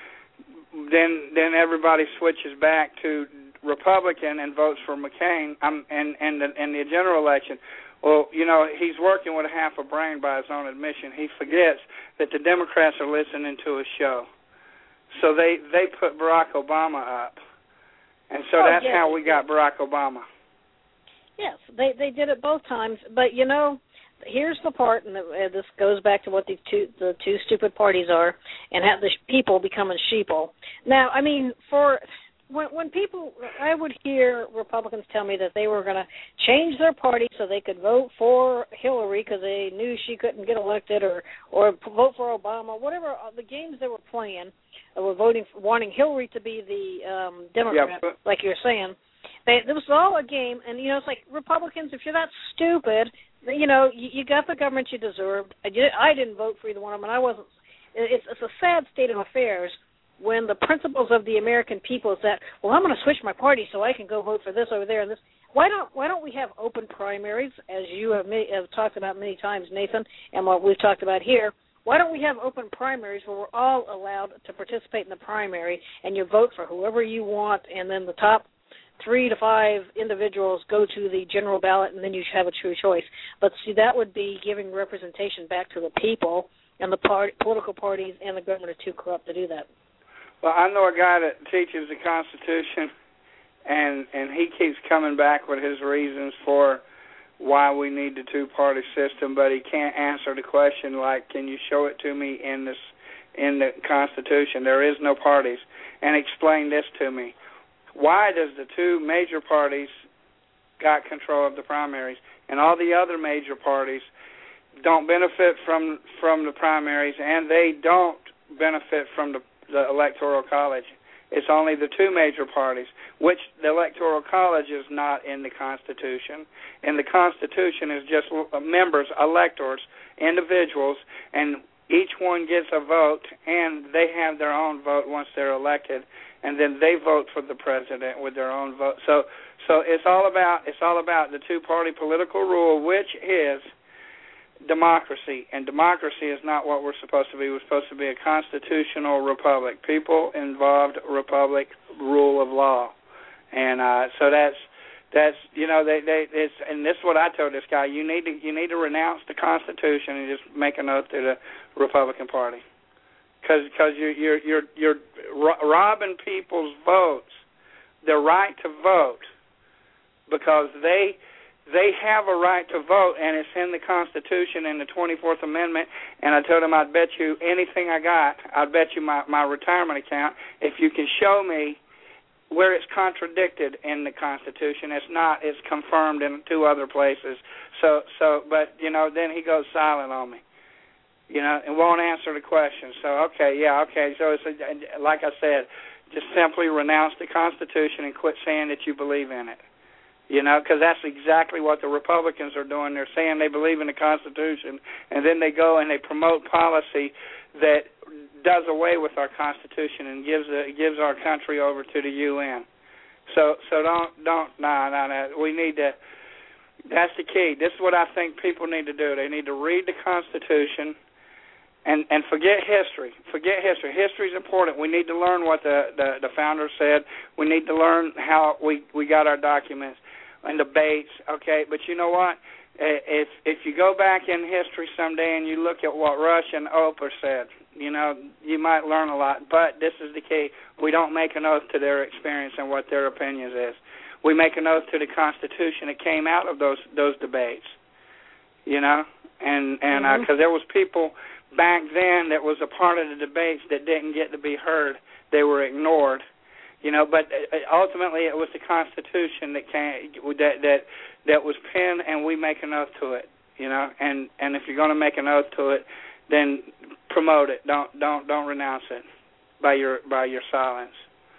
then then everybody switches back to Republican and votes for McCain um, and and the, and the general election. Well, you know, he's working with a half a brain by his own admission. He forgets that the Democrats are listening to his show, so they they put Barack Obama up, and so oh, that's yes, how we got Barack Obama. Yes, they they did it both times, but you know, here's the part, and this goes back to what the two the two stupid parties are, and how the people becoming sheeple. Now, I mean, for when when people, I would hear Republicans tell me that they were going to change their party so they could vote for Hillary because they knew she couldn't get elected, or or vote for Obama, whatever the games they were playing, uh, were voting for, wanting Hillary to be the um, Democrat, yeah, but- like you're saying. They, this was all a game, and, you know, it's like, Republicans, if you're that stupid, you know, you, you got the government you deserved. I, did, I didn't vote for either one of them, and I wasn't. It's, it's a sad state of affairs when the principles of the American people is that, well, I'm going to switch my party so I can go vote for this over there and this. Why don't Why don't we have open primaries, as you have, many, have talked about many times, Nathan, and what we've talked about here? Why don't we have open primaries where we're all allowed to participate in the primary, and you vote for whoever you want, and then the top three to five individuals go to the general ballot, and then you have a true choice. But see, that would be giving representation back to the people, and the part, political parties and the government are too corrupt to do that. Well, I know a guy that teaches the Constitution, and and he keeps coming back with his reasons for why we need the two-party system, but he can't answer the question like, can you show it to me in this in the Constitution? There is no parties. And explain this to me. Why does the two major parties got control of the primaries and all the other major parties don't benefit from from the primaries, and they don't benefit from the, the Electoral College? It's only the two major parties, which the Electoral College is not in the Constitution. And the Constitution is just members, electors, individuals, and each one gets a vote, and they have their own vote once they're elected, and then they vote for the president with their own vote. So, so it's all about it's all about the two-party political rule, which is democracy. And democracy is not what we're supposed to be. We're supposed to be a constitutional republic, people-involved republic, rule of law. And uh, so that's that's you know they they it's and this is what I told this guy. You need to you need to renounce the Constitution and just make an oath to the Republican Party. Because because you're you're you're you're robbing people's votes, their right to vote, because they they have a right to vote, and it's in the Constitution in the twenty-fourth Amendment. And I told him I'd bet you anything I got, I'd bet you my my retirement account if you can show me where it's contradicted in the Constitution. It's not. It's confirmed in two other places. So so, but you know, then he goes silent on me. You know, and won't answer the question. So, okay, yeah, okay. So, it's a, like I said, just simply renounce the Constitution and quit saying that you believe in it. You know, because that's exactly what the Republicans are doing. They're saying they believe in the Constitution, and then they go and they promote policy that does away with our Constitution and gives a, gives our country over to the U N. So So so don't don't no no no. We need to. That's the key. This is what I think people need to do. They need to read the Constitution. And and forget history. Forget history. History is important. We need to learn what the, the, the founders said. We need to learn how we, we got our documents and debates. Okay, but you know what? If if you go back in history someday and you look at what Rush and Oprah said, you know, you might learn a lot. But this is the key: we don't make an oath to their experience and what their opinions is. We make an oath to the Constitution that came out of those those debates. You know, and and because mm-hmm. uh, there was people back then that was a part of the debates that didn't get to be heard. They were ignored, you know. But ultimately, it was the Constitution that came that that that was penned, and we make an oath to it, you know. And and if you're going to make an oath to it, then promote it. Don't don't don't renounce it by your by your silence.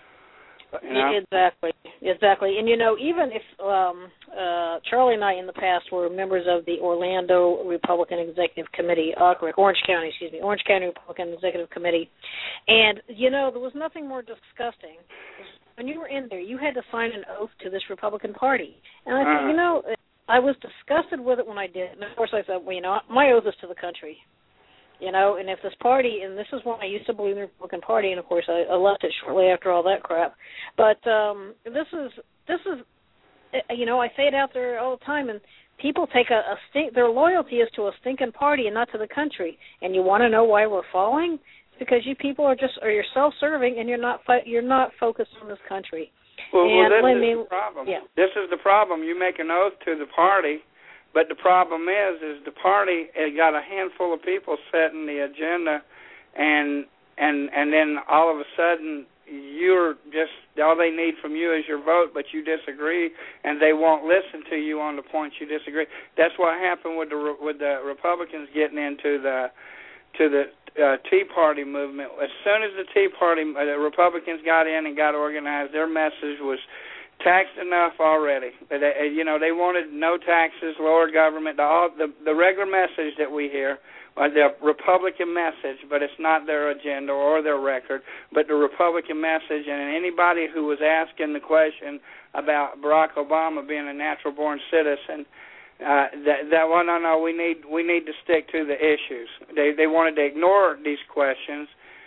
You know? Exactly, exactly. And, you know, even if um, uh, Charlie and I in the past were members of the Orlando Republican Executive Committee, uh, correct, Orange County, excuse me, Orange County Republican Executive Committee, and, you know, there was nothing more disgusting. When you were in there, you had to sign an oath to this Republican Party. And I said, uh, you know, I was disgusted with it when I did. And, of course, I said, well, you know, my oath is to the country. You know, and if this party, and this is when I used to believe in the Republican Party, and of course I, I left it shortly after all that crap. But um, this is this is, you know, I say it out there all the time, and people take a, a stink. Their loyalty is to a stinking party and not to the country. And you want to know why we're falling? It's because you people are just are you're self-serving, and you're not you're not focused on this country. Well, and well this me, is the problem. Yeah. This is the problem. You make an oath to the party. But the problem is, is the party it got a handful of people setting the agenda, and and and then all of a sudden you're just all they need from you is your vote, but you disagree, and they won't listen to you on the points you disagree. That's what happened with the with the Republicans getting into the to the uh, Tea Party movement. As soon as the Tea Party, uh, the Republicans got in and got organized, their message was taxed enough already. They, you know, they wanted no taxes, lower government, the, all, the, the regular message that we hear, uh, the Republican message, but it's not their agenda or their record, but the Republican message. And anybody who was asking the question about Barack Obama being a natural-born citizen, uh, that, that well, no, no, we need we need to stick to the issues. They they wanted to ignore these questions.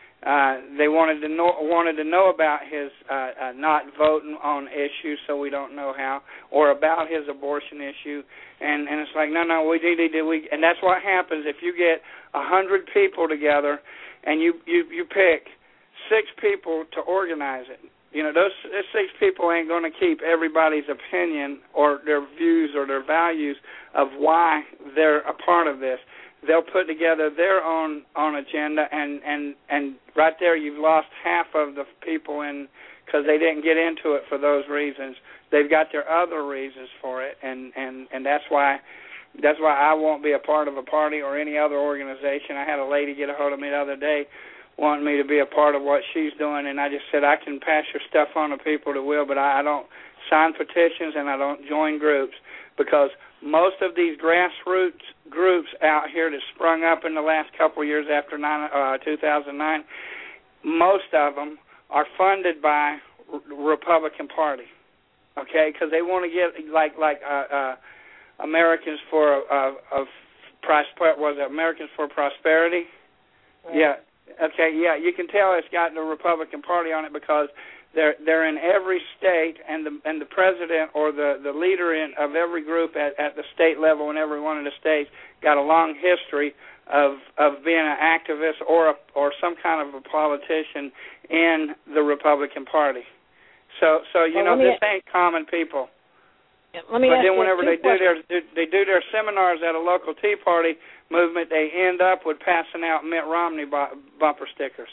Uh, they wanted to know wanted to know about his uh, uh, not voting on issues, so we don't know how, or about his abortion issue, and and it's like no, no, we need to we, and that's what happens if you get a hundred people together, and you, you you pick six people to organize it. You know, those, those six people ain't going to keep everybody's opinion or their views or their values of why they're a part of this. They'll put together their own own agenda, and, and, and right there you've lost half of the people in because they didn't get into it for those reasons. They've got their other reasons for it, and, and, and that's why that's why I won't be a part of a party or any other organization. I had a lady get a hold of me the other day wanting me to be a part of what she's doing, and I just said I can pass your stuff on to people that will, but I, I don't sign petitions and I don't join groups because most of these grassroots groups out here that sprung up in the last couple of years after nine, uh, two thousand nine, most of them are funded by the Republican Party, okay? Because they want to get like like uh, uh, Americans for uh, of prosper was it Americans for Prosperity? Right. Yeah, okay, yeah. You can tell it's got the Republican Party on it because They're they're in every state, and the and the president or the, the leader in of every group at, at the state level in every one of the states got a long history of of being an activist or a, or some kind of a politician in the Republican Party. So so you well, know this ain't common people. Yeah, let me but ask then whenever they do questions. their they do their seminars at a local Tea Party movement, they end up with passing out Mitt Romney bumper stickers.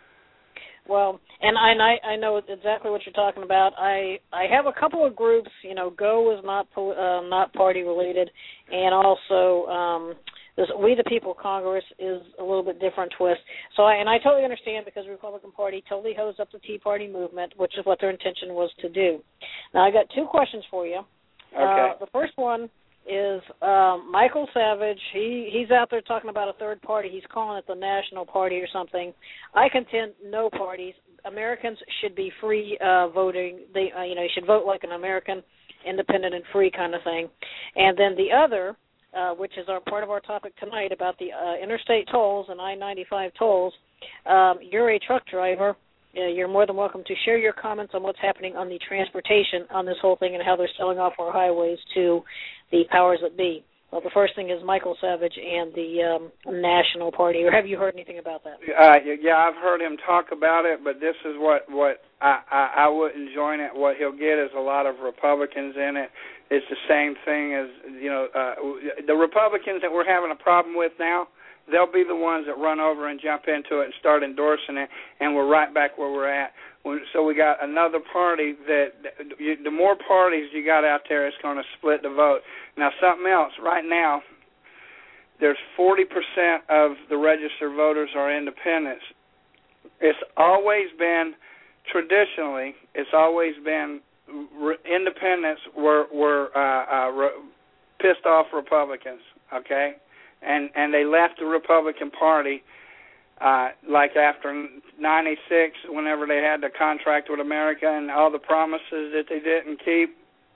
Well, and I, and I I know exactly what you're talking about. I I have a couple of groups. You know, Go is not uh, not party related, and also um, this We the People Congress is a little bit different twist. So I and I totally understand because the Republican Party totally hosed up the Tea Party movement, which is what their intention was to do. Now I got two questions for you. Okay. Uh, the first one is um, Michael Savage. He he's out there talking about a third party. He's calling it the National Party or something. I contend no parties. Americans should be free uh, voting. They, uh, you know, you should vote like an American, independent and free kind of thing. And then the other, uh, which is our part of our topic tonight about the uh, interstate tolls and I ninety-five tolls. Um, you're a truck driver. Uh, you're more than welcome to share your comments on what's happening on the transportation on this whole thing and how they're selling off our highways to the powers that be. Well, the first thing is Michael Savage and the um, National Party. Or have you heard anything about that? Uh, yeah, I've heard him talk about it, but this is what, what I, I, I wouldn't join it. What he'll get is a lot of Republicans in it. It's the same thing as, you know, uh, the Republicans that we're having a problem with now, they'll be the ones that run over and jump into it and start endorsing it, and we're right back where we're at. So we got another party that, you, the more parties you got out there, it's going to split the vote. Now, something else, right now, there's forty percent of the registered voters are independents. It's always been, traditionally, it's always been, re, independents were, were uh, uh, re, pissed off Republicans, okay? And and they left the Republican Party, uh, like after ninety-six, whenever they had the contract with America and all the promises that they didn't keep.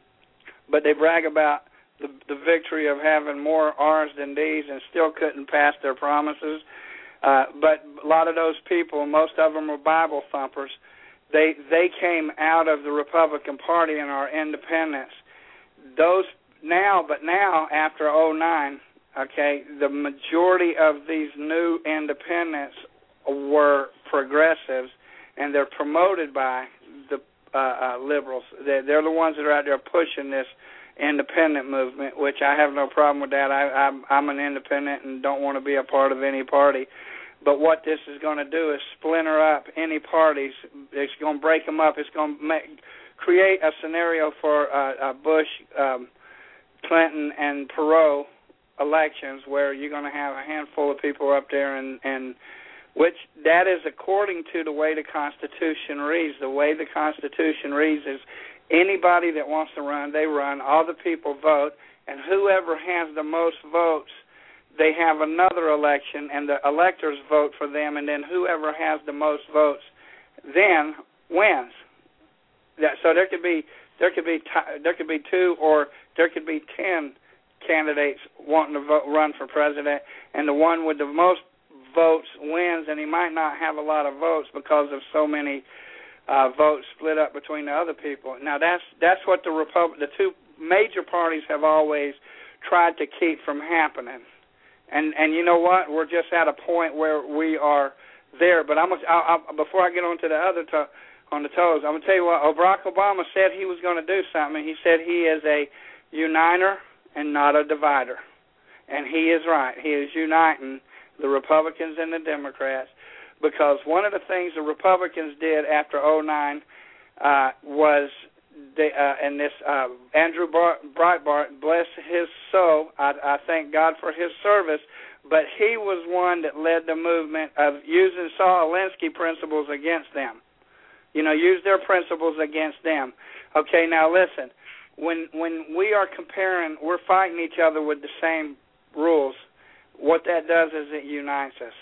But they brag about the, the victory of having more R's than D's and still couldn't pass their promises. Uh, but a lot of those people, most of them were Bible thumpers, they they came out of the Republican Party and are independents. Those now, but now after oh nine. Okay, the majority of these new independents were progressives, and they're promoted by the uh, uh, liberals. They're, they're the ones that are out there pushing this independent movement, which I have no problem with that. I, I'm, I'm an independent and don't want to be a part of any party. But what this is going to do is splinter up any parties. It's going to break them up. It's going to make, create a scenario for uh, uh, Bush, um, Clinton, and Perot elections where you're going to have a handful of people up there, and, and which that is according to the way the Constitution reads. The way the Constitution reads is anybody that wants to run, they run, all the people vote, and whoever has the most votes, they have another election, and the electors vote for them, and then whoever has the most votes then wins. That, so there could be there could be t- there could be two or there could be ten candidates wanting to vote, run for president, and the one with the most votes wins, and he might not have a lot of votes because of so many uh, votes split up between the other people. Now, that's that's what the Repub- the two major parties have always tried to keep from happening. And and you know what? We're just at a point where we are there. But I'm I, I, before I get on to the other to, on the toes, I'm going to tell you what, Barack Obama said he was going to do something. He said he is a uniter and not a divider. And he is right. He is uniting the Republicans and the Democrats, because one of the things the Republicans did after oh nine uh, was, they, uh, and this uh, Andrew Bar- Breitbart, bless his soul, I, I thank God for his service, but he was one that led the movement of using Saul Alinsky principles against them. You know, use their principles against them. Okay, now listen. When when we are comparing, we're fighting each other with the same rules. What that does is it unites us.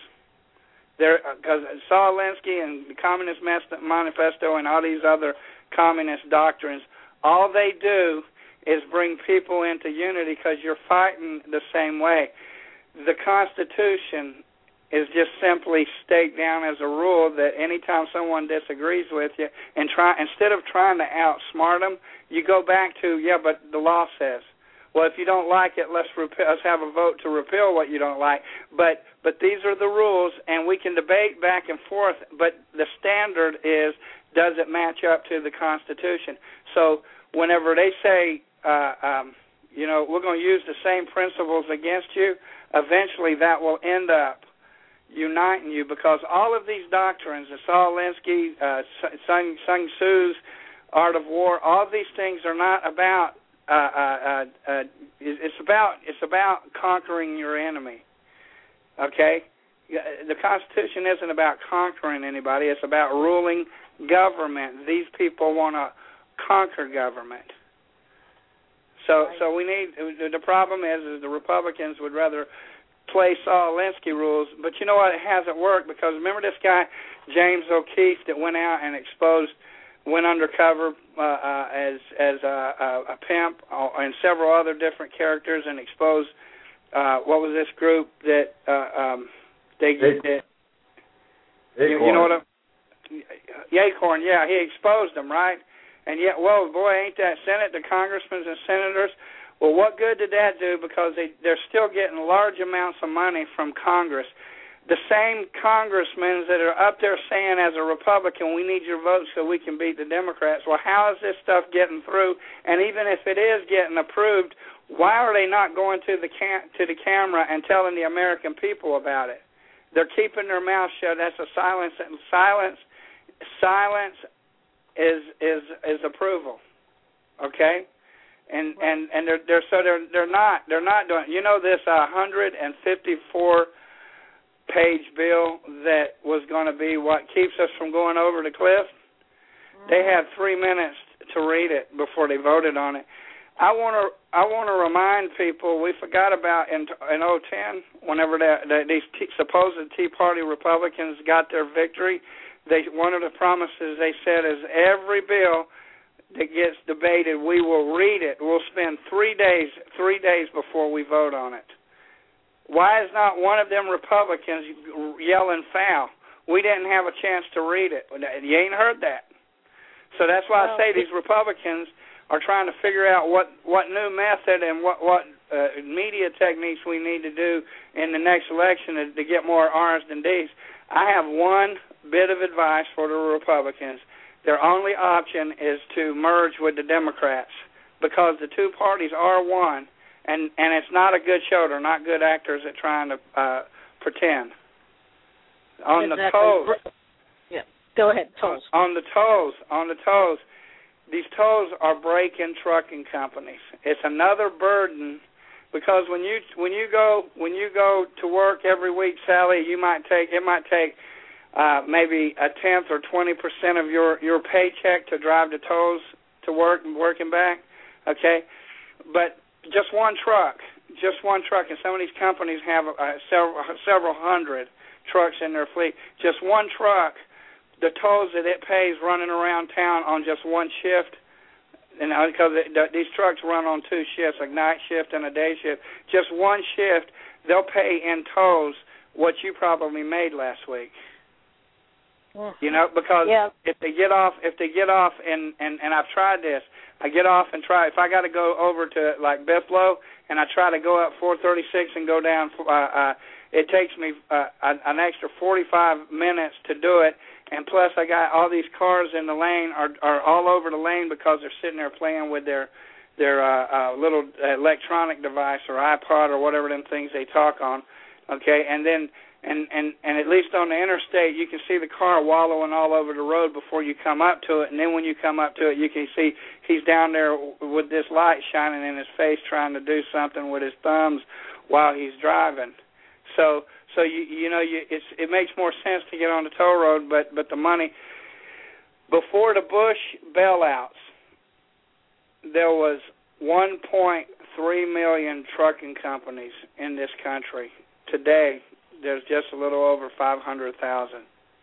There, because Saul Alinsky and the Communist Manifesto and all these other communist doctrines, all they do is bring people into unity because you're fighting the same way. The Constitution is just simply staked down as a rule that anytime someone disagrees with you, and try instead of trying to outsmart them, you go back to, yeah, but the law says. Well, if you don't like it, let's, repeal, let's have a vote to repeal what you don't like. But but these are the rules, and we can debate back and forth, but the standard is, does it match up to the Constitution? So whenever they say, uh, um, you know, we're going to use the same principles against you, eventually that will end up uniting you, because all of these doctrines, the Saul Alinsky, uh, Sun, Sun Tzu's Art of War, all of these things are not about. Uh, uh, uh, it's about it's about conquering your enemy. Okay, the Constitution isn't about conquering anybody. It's about ruling government. These people want to conquer government. So, right. so we need. The problem is, is the Republicans would rather play Saul Alinsky rules. But you know what? It hasn't worked because remember this guy, James O'Keefe, that went out and exposed, went undercover uh, uh, as as a, a, a pimp uh, and several other different characters and exposed, uh, what was this group that uh, um, they Acorn. that, you, you know what? I'm, Acorn, yeah, he exposed them, right? And yet, well, boy, ain't that Senate, the congressmen and senators. Well, what good did that do? Because they, they're still getting large amounts of money from Congress. The same congressmen that are up there saying, as a Republican, we need your vote so we can beat the Democrats. Well, how is this stuff getting through? And even if it is getting approved, why are they not going to the cam- to the camera and telling the American people about it? They're keeping their mouth shut. That's a silence. Silence. Silence is is is approval. Okay. And and and they're they're so they're they're not they're not doing. You know this uh, one hundred fifty-four page bill that was going to be what keeps us from going over the cliff. Mm-hmm. They had three minutes to read it before they voted on it. I want to I want to remind people we forgot about in in oh ten whenever that, that these t- supposed Tea Party Republicans got their victory. They one of the promises they said is every bill that gets debated, we will read it. We'll spend three days, three days before we vote on it. Why is not one of them Republicans yelling foul? We didn't have a chance to read it. You ain't heard that. So that's why well, I say these Republicans are trying to figure out what, what new method and what, what uh, media techniques we need to do in the next election to, to get more R's than D's. I have one bit of advice for the Republicans. Their only option is to merge with the Democrats because the two parties are one, and, and it's not a good show. They're not good actors at trying to uh, pretend. On exactly. the toes. Yeah, go ahead, tolls. On the toes, on the toes, these tolls are breaking trucking companies. It's another burden because when you when you go when you go to work every week, Sally, you might take it might take. Uh, maybe a tenth or twenty percent of your, your paycheck to drive the tolls to work and work and back, okay? But just one truck, just one truck, and some of these companies have uh, several several hundred trucks in their fleet. Just one truck, the tolls that it pays running around town on just one shift, and because it, the, these trucks run on two shifts, a night shift and a day shift. Just one shift, they'll pay in tolls what you probably made last week. You know, because yeah. if they get off, if they get off, and, and, and I've tried this, I get off and try. If I got to go over to like Buffalo, and I try to go up four thirty-six and go down, uh, uh, it takes me uh, an extra forty-five minutes to do it. And plus, I got all these cars in the lane are are all over the lane because they're sitting there playing with their their uh, uh, little electronic device or iPod or whatever them things they talk on. Okay, and then. And, and, and at least on the interstate, you can see the car wallowing all over the road before you come up to it. And then when you come up to it, you can see he's down there with this light shining in his face trying to do something with his thumbs while he's driving. So so you you know, you, it's, it makes more sense to get on the toll road, but, but the money. Before the Bush bailouts, there was one point three million trucking companies in this country. Today, there's just a little over five hundred thousand.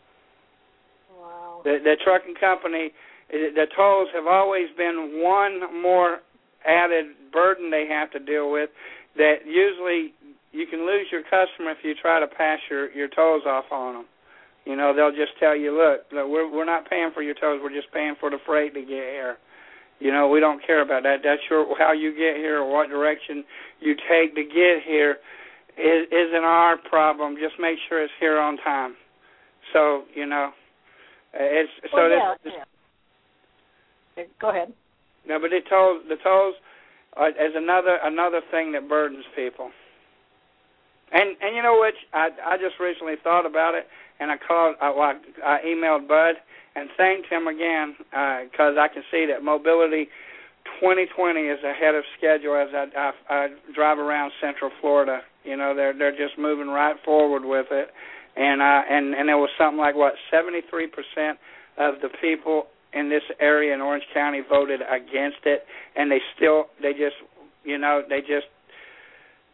Wow. The, the trucking company, the tolls have always been one more added burden they have to deal with that usually you can lose your customer if you try to pass your, your tolls off on them. You know, they'll just tell you, look, look we're, we're not paying for your tolls, we're just paying for the freight to get here. You know, we don't care about that. That's your, how you get here or what direction you take to get here. Is, isn't our problem. Just make sure it's here on time. So, you know, it's so well, yeah, this, yeah. Go ahead. No, but the tolls, the tolls are, is another another thing that burdens people. And and you know which I I just recently thought about it, and I called I, I, I emailed Bud and thanked him again because uh, I can see that mobility twenty twenty is ahead of schedule as I, I, I drive around Central Florida. You know, they're they're just moving right forward with it, and uh, and and there was something like what seventy-three percent of the people in this area in Orange County voted against it, and they still they just you know they just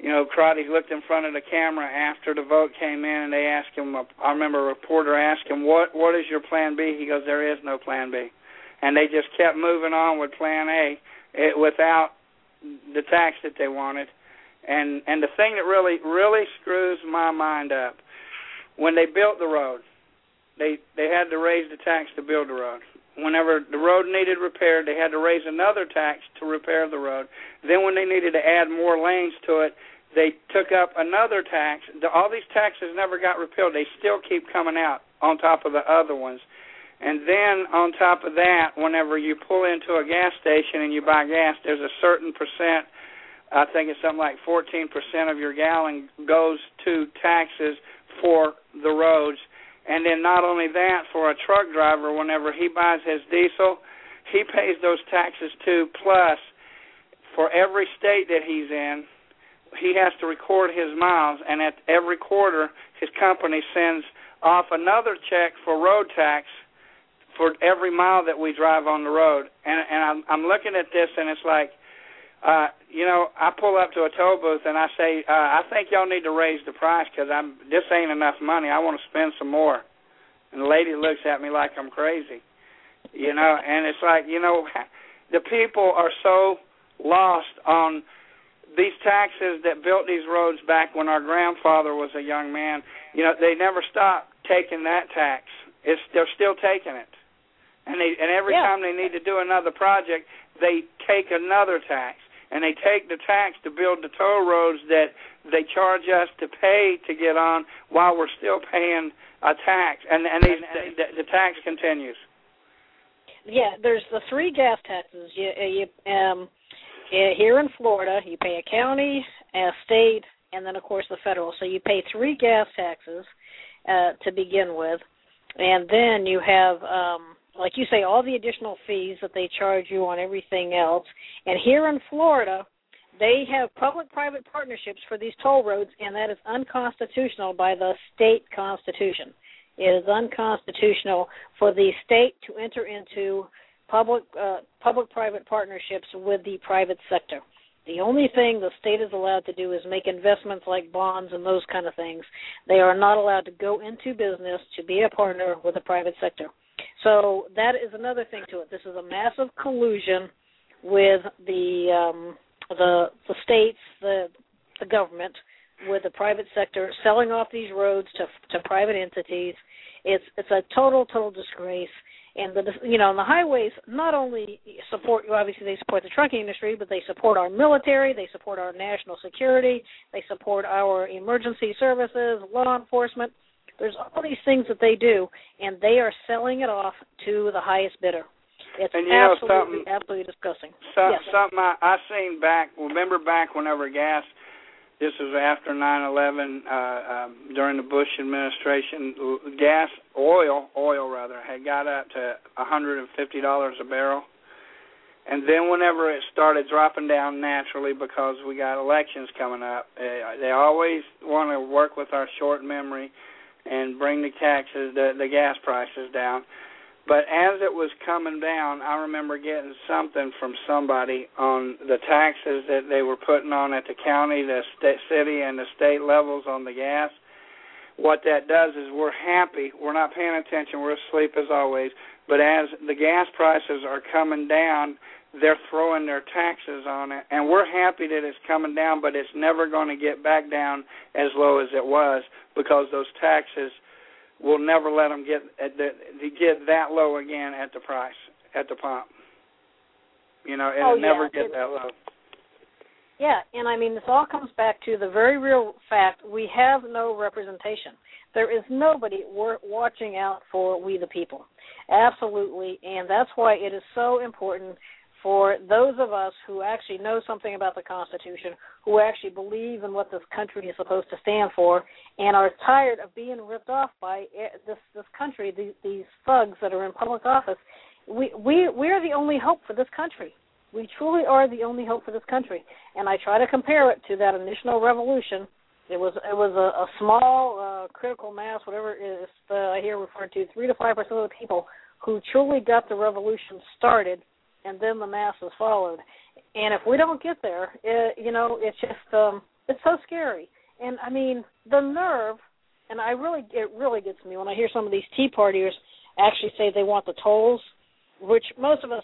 you know, Crotty looked in front of the camera after the vote came in, and they asked him, I remember a reporter asked him, what what is your plan B? He goes, there is no plan B. And they just kept moving on with plan A it, without the tax that they wanted. And and the thing that really, really screws my mind up, when they built the road, they, they had to raise the tax to build the road. Whenever the road needed repaired, they had to raise another tax to repair the road. Then when they needed to add more lanes to it, they took up another tax. The, all these taxes never got repealed. They still keep coming out on top of the other ones. And then on top of that, whenever you pull into a gas station and you buy gas, there's a certain percent, I think it's something like fourteen percent of your gallon goes to taxes for the roads. And then not only that, for a truck driver, whenever he buys his diesel, he pays those taxes too. Plus, for every state that he's in, he has to record his miles, and at every quarter, his company sends off another check for road tax for every mile that we drive on the road. And, and I'm, I'm looking at this, and it's like, uh, you know, I pull up to a toll booth, and I say, uh, I think y'all need to raise the price because I'm this ain't enough money. I want to spend some more. And the lady looks at me like I'm crazy, you know, and it's like, you know, the people are so lost on these taxes that built these roads back when our grandfather was a young man. You know, they never stopped taking that tax. It's they're still taking it. And they and every yeah. time they need to do another project, they take another tax. And they take the tax to build the toll roads that they charge us to pay to get on while we're still paying a tax. And, and, they, and the, the tax continues. Yeah, there's the three gas taxes. You, you, um, here in Florida, you pay a county, a state, and then, of course, the federal. So you pay three gas taxes uh, to begin with. And then you have, um, like you say, all the additional fees that they charge you on everything else. And here in Florida, they have public-private partnerships for these toll roads, and that is unconstitutional by the state constitution. It is unconstitutional for the state to enter into public, uh, public-private partnerships with the private sector. The only thing the state is allowed to do is make investments like bonds and those kind of things. They are not allowed to go into business to be a partner with the private sector. So that is another thing to it. This is a massive collusion with the um, the, the states, the the government, with the private sector, selling off these roads to to private entities. It's it's a total total disgrace. And the you know, and the highways not only support, obviously they support the trucking industry, but they support our military, they support our national security, they support our emergency services, law enforcement. There's all these things that they do, and they are selling it off to the highest bidder. It's and you absolutely, know absolutely disgusting. So, yes. Something I, I seen back, remember back whenever gas, this was after nine eleven, uh, um, during the Bush administration, gas, oil, oil rather, had got up to one hundred fifty dollars a barrel. And then whenever it started dropping down naturally because we got elections coming up, uh, they always want to work with our short memory and bring the taxes, the, the gas prices down. But as it was coming down, I remember getting something from somebody on the taxes that they were putting on at the county, the state, city, and the state levels on the gas. What that does is we're happy. We're not paying attention. We're asleep as always. But as the gas prices are coming down, they're throwing their taxes on it. And we're happy that it's coming down, but it's never going to get back down as low as it was because those taxes will never let them get at the, get that low again at the price, at the pump. You know, it'll oh, yeah. never get it, that low. Yeah, and I mean, this all comes back to the very real fact we have no representation. There is nobody watching out for we the people. Absolutely, and that's why it is so important for those of us who actually know something about the Constitution, who actually believe in what this country is supposed to stand for, and are tired of being ripped off by this this country, these, these thugs that are in public office. We we we are the only hope for this country. We truly are the only hope for this country. And I try to compare it to that initial revolution. It was it was a, a small uh, critical mass, whatever it is uh, I hear referred to, three to five percent of the people who truly got the revolution started, and then the masses followed. And if we don't get there, it, you know, it's just um, It's so scary. And, I mean, the nerve, and I really, it really gets me when I hear some of these Tea Partiers actually say they want the tolls, which most of us,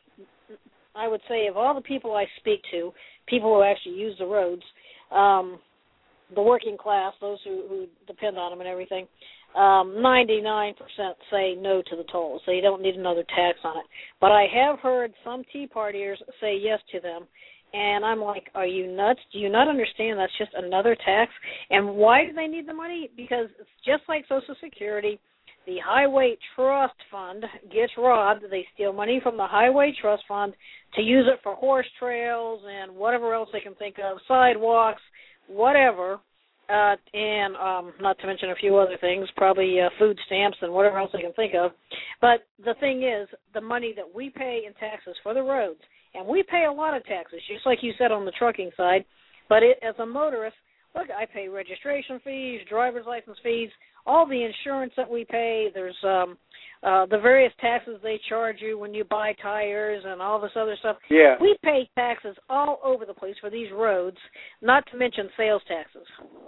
I would say, of all the people I speak to, people who actually use the roads, um, the working class, those who, who depend on them and everything, um, ninety-nine percent say no to the tolls. They don't need another tax on it. But I have heard some Tea Partiers say yes to them, and I'm like, are you nuts? Do you not understand that's just another tax? And why do they need the money? Because it's just like Social Security. The Highway Trust Fund gets robbed. They steal money from the Highway Trust Fund to use it for horse trails and whatever else they can think of, sidewalks, whatever, uh, and um, not to mention a few other things, probably uh, food stamps and whatever else they can think of. But the thing is, the money that we pay in taxes for the roads, and we pay a lot of taxes, just like you said on the trucking side, but it, as a motorist, look, I pay registration fees, driver's license fees, all the insurance that we pay. There's um, uh, the various taxes they charge you when you buy tires and all this other stuff. Yeah. We pay taxes all over the place for these roads, not to mention sales taxes.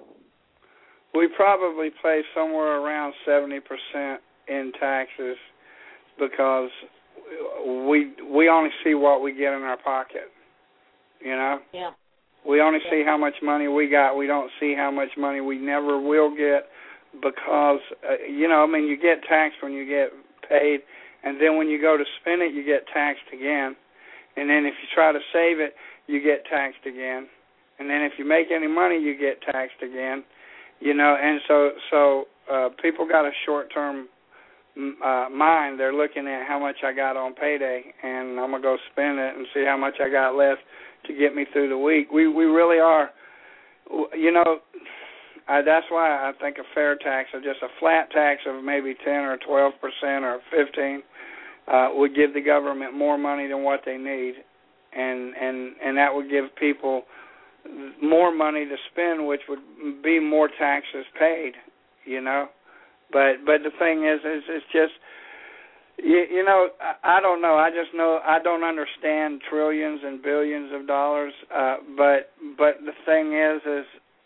We probably pay somewhere around seventy percent in taxes because we we only see what we get in our pocket, you know? Yeah. We only yeah. see how much money we got. We don't see how much money we never will get because, uh, you know, I mean, you get taxed when you get paid, and then when you go to spend it, you get taxed again. And then if you try to save it, you get taxed again. And then if you make any money, you get taxed again. You know, and so so uh, people got a short-term uh, mind. They're looking at how much I got on payday, and I'm going to go spend it and see how much I got left to get me through the week. We we really are, you know, I, that's why I think a fair tax, or just a flat tax of maybe ten or twelve percent or fifteen, uh, would give the government more money than what they need, and and and that would give people more money to spend, which would be more taxes paid, you know. But but the thing is, is it's just, you, you know, I, I don't know. I just know I don't understand trillions and billions of dollars. Uh, but but the thing is, is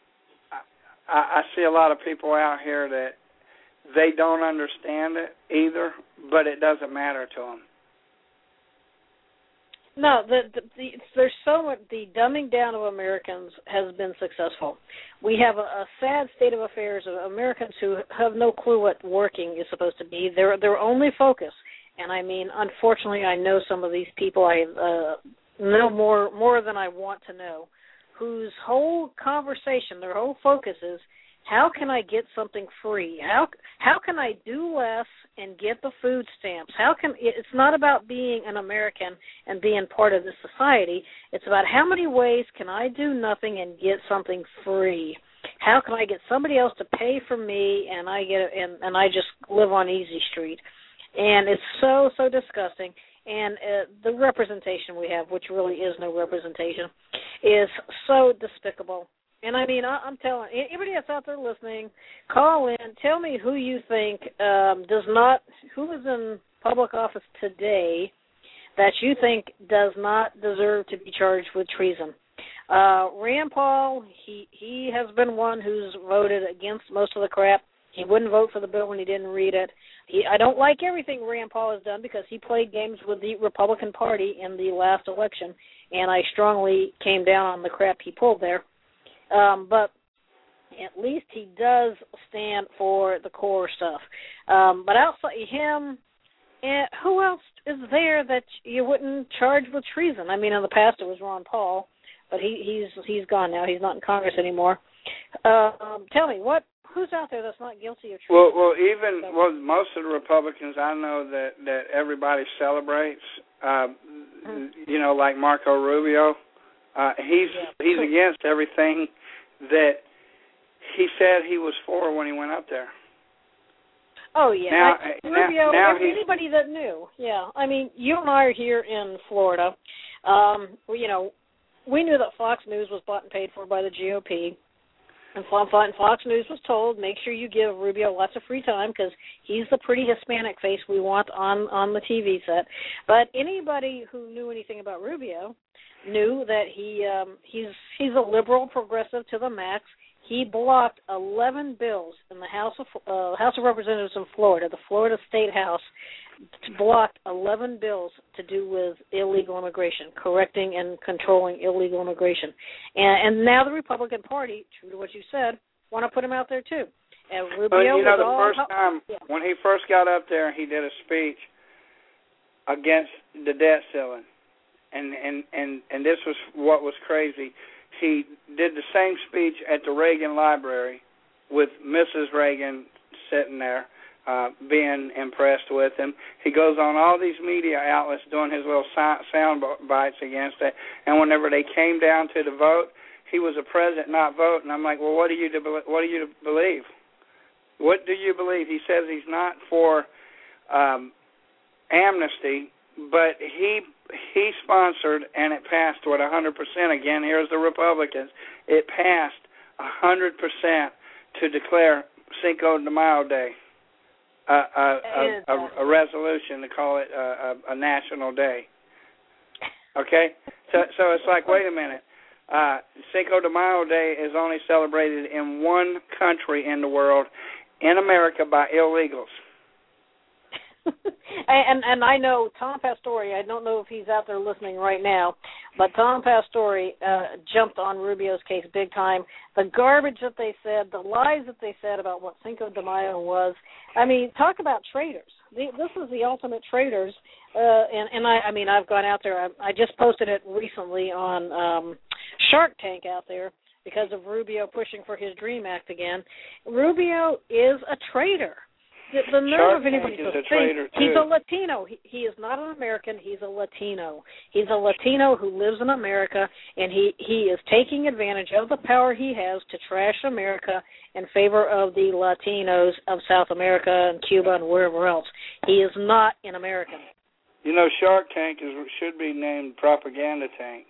I, I see a lot of people out here that they don't understand it either, but it doesn't matter to them. No, the, the, the, there's so much, the dumbing down of Americans has been successful. We have a, a sad state of affairs of Americans who have no clue what working is supposed to be. Their their only focus, and I mean, unfortunately, I know some of these people. I uh, know more more than I want to know, whose whole conversation, their whole focus is, how can I get something free? How how can I do less and get the food stamps? How can it's not about being an American and being part of this society. It's about how many ways can I do nothing and get something free? How can I get somebody else to pay for me and I get and and I just live on Easy Street? And it's so so disgusting. And uh, the representation we have, which really is no representation, is so despicable. And, I mean, I, I'm telling anybody that's out there listening, call in, tell me who you think um, does not, who is in public office today that you think does not deserve to be charged with treason. Uh, Rand Paul, he, he has been one who's voted against most of the crap. He wouldn't vote for the bill when he didn't read it. He, I don't like everything Rand Paul has done because he played games with the Republican Party in the last election, and I strongly came down on the crap he pulled there. Um, but at least he does stand for the core stuff. Um, but outside him, and who else is there that you wouldn't charge with treason? I mean, in the past it was Ron Paul, but he, he's he's gone now. He's not in Congress anymore. Uh, um, tell me, what who's out there that's not guilty of treason? Well, well, even well, most of the Republicans I know that, that everybody celebrates. Uh, mm-hmm. You know, like Marco Rubio. Uh, he's yeah. he's against everything that he said he was for when he went up there. Oh, yeah. Now, I, now, Rubio, now anybody that knew, yeah. I mean, you and I are here in Florida. Um, we, you know, we knew that Fox News was bought and paid for by the G O P. And Fox News was told, make sure you give Rubio lots of free time because he's the pretty Hispanic face we want on, on the T V set. But anybody who knew anything about Rubio knew that he um, he's he's a liberal progressive to the max. He blocked eleven bills in the House of uh, House of Representatives in Florida, the Florida State House, blocked eleven bills to do with illegal immigration, correcting and controlling illegal immigration. And, and now the Republican Party, true to what you said, want to put him out there too. And Rubio well, you know, was the all, first time yeah. when he first got up there, he did a speech against the debt ceiling, and and and and this was what was crazy. He did the same speech at the Reagan Library with Missus Reagan sitting there, uh, being impressed with him. He goes on all these media outlets doing his little sound bites against it, and whenever they came down to the vote, he was a president not voting. I'm like, well, what do you do, what do you believe? What do you believe? He says he's not for um, amnesty, but he he sponsored, and it passed with one hundred percent. Again, here's the Republicans. It passed one hundred percent to declare Cinco de Mayo Day a, a, a, a, a resolution to call it a, a, a national day. Okay? So, so it's like, wait a minute. Uh, Cinco de Mayo Day is only celebrated in one country in the world, in America, by illegals. and and I know Tom Pastore, I don't know if he's out there listening right now, but Tom Pastore uh, jumped on Rubio's case big time. The garbage that they said, the lies that they said about what Cinco de Mayo was, I mean, talk about traitors. The, this is the ultimate traitors, uh, and, and I, I mean, I've gone out there. I, I just posted it recently on um, Shark Tank out there because of Rubio pushing for his DREAM Act again. Rubio is a traitor. The, the nerve of anybody to think he's a Latino. He, he is not an American. He's a Latino. He's a Latino who lives in America, and he, he is taking advantage of the power he has to trash America in favor of the Latinos of South America and Cuba and wherever else. He is not an American. You know, Shark Tank is should be named Propaganda Tank.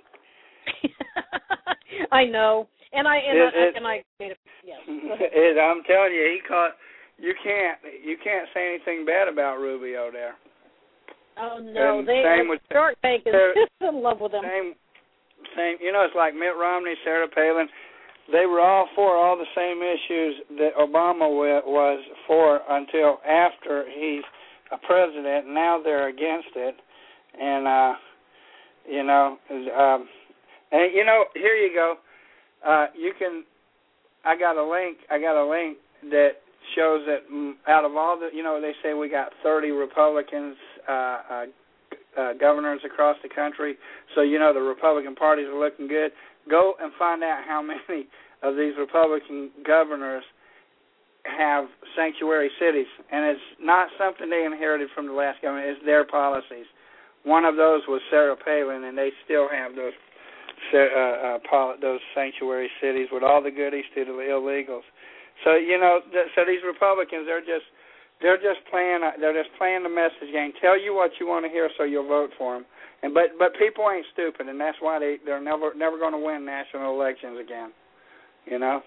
I know, and I and, it, I, it, and I made a yes. It, I'm telling you, he caught. You can't you can't say anything bad about Rubio there. Oh no, and they same with, Shark Tank is in love with him. Same, same. You know, it's like Mitt Romney, Sarah Palin. They were all for all the same issues that Obama was for until after he's a president. Now they're against it, and uh, you know, um, and you know, here you go. Uh, you can. I got a link. I got a link that shows that out of all the, you know, they say we got thirty Republicans, uh, uh, uh, governors across the country. So, you know, the Republican parties are looking good. Go and find out how many of these Republican governors have sanctuary cities. And it's not something they inherited from the last government. It's their policies. One of those was Sarah Palin, and they still have those uh, uh, those sanctuary cities with all the goodies to the illegals. So you know, so these Republicans, they're just they're just playing they're just playing the message game. Tell you what you want to hear, so you'll vote for them. And but but people ain't stupid, and that's why they they're never never going to win national elections again. You know.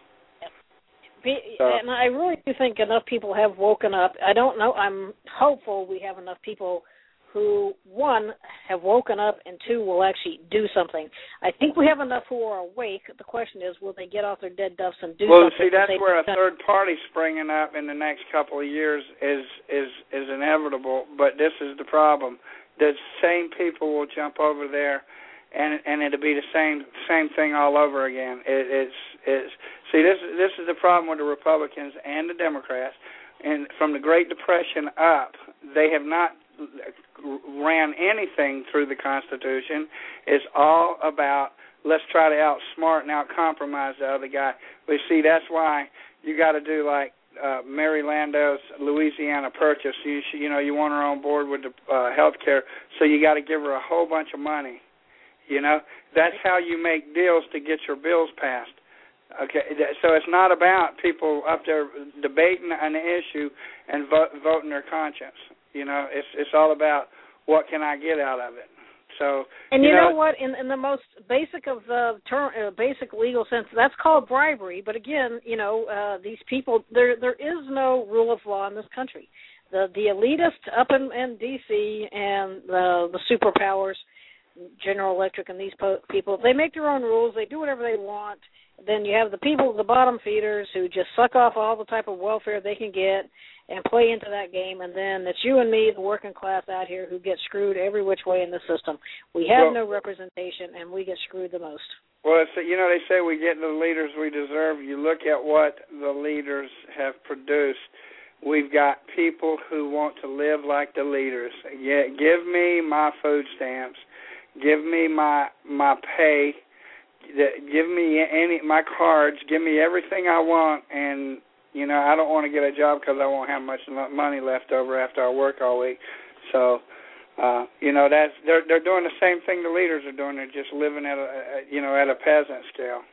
So. And I really do think enough people have woken up. I don't know. I'm hopeful we have enough people who, one, have woken up, and two, will actually do something. I think we have enough who are awake. The question is, will they get off their dead duffs and do well, something? Well, see, that's where a third party springing up in the next couple of years is, is, is inevitable, but this is the problem. The same people will jump over there, and and it'll be the same same thing all over again. It, it's it's see this this is the problem with the Republicans and the Democrats, and from the Great Depression up, they have not ran anything through the Constitution. It's all about let's try to outsmart and outcompromise the other guy. But see, that's why you got to do like uh, Mary Lando's Louisiana Purchase. You should, you know you want her on board with the uh, health care, so you got to give her a whole bunch of money. You know, that's how you make deals to get your bills passed. Okay, so it's not about people up there debating an issue and vote, voting their conscience. You know, it's it's all about what can I get out of it. So and you, you know, know what? In in the most basic of the term, uh, basic legal sense, that's called bribery. But again, you know, uh, these people, there there is no rule of law in this country. The the elitists up in, in D C and the the superpowers, General Electric and these po- people, they make their own rules. They do whatever they want. Then you have the people, the bottom feeders, who just suck off all the type of welfare they can get and play into that game. And then it's you and me, the working class out here, who get screwed every which way in the system. We have well, no representation, and we get screwed the most. Well, it's, you know, they say we get the leaders we deserve. You look at what the leaders have produced. We've got people who want to live like the leaders. Yeah, give me my food stamps. Give me my my pay. Give me any my cards. Give me everything I want. And, you know, I don't want to get a job because I won't have much money left over after I work all week. So, uh, you know, that's they're they're doing the same thing the leaders are doing. They're just living at a, a you know at a peasant scale.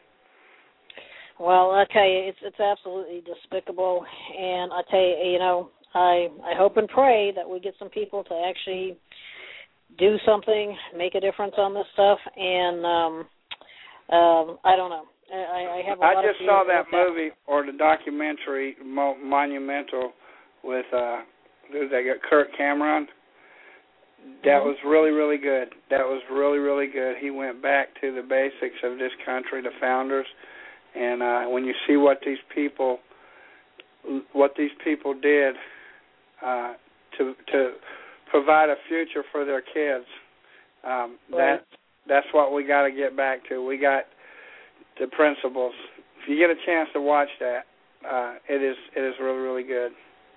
Well, I tell you, it's it's absolutely despicable, and I tell you, you know, I I hope and pray that we get some people to actually do something, make a difference on this stuff, and um, um, I don't know. I, I have a I lot just of saw that that movie or the documentary Mo- Monumental with uh, who's that? Got Kirk Cameron. That mm-hmm. was really, really good. That was really, really good. He went back to the basics of this country, the founders. And uh, when you see what these people, what these people did uh, to to provide a future for their kids, um, right. that that's what we got to get back to. We got the principles. If you get a chance to watch that, uh, it is it is really really good.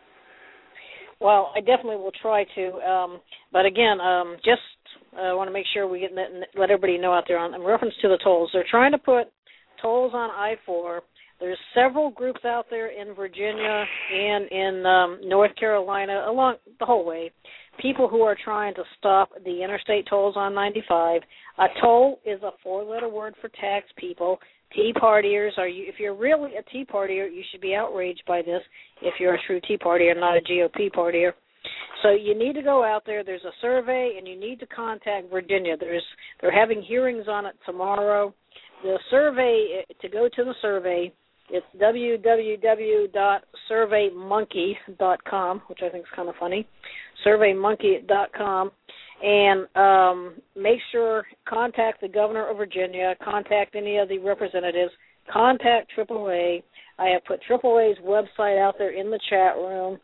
Well, I definitely will try to. Um, but again, um, just I uh, want to make sure we get let everybody know out there on in reference to the tolls. They're trying to put tolls on I four. There's several groups out there in Virginia and in um, North Carolina, along the whole way, people who are trying to stop the interstate tolls on ninety-five. A toll is a four-letter word for tax, people. Tea partiers, are you? If you're really a Tea Partier, you should be outraged by this if you're a true Tea Partier, not a G O P partier. So you need to go out there. There's a survey, and you need to contact Virginia. There's They're having hearings on it tomorrow. The survey, to go to the survey, it's w w w dot survey monkey dot com, which I think is kind of funny, survey monkey dot com, and um, make sure, contact the governor of Virginia, contact any of the representatives, contact triple A. I have put triple A's website out there in the chat room.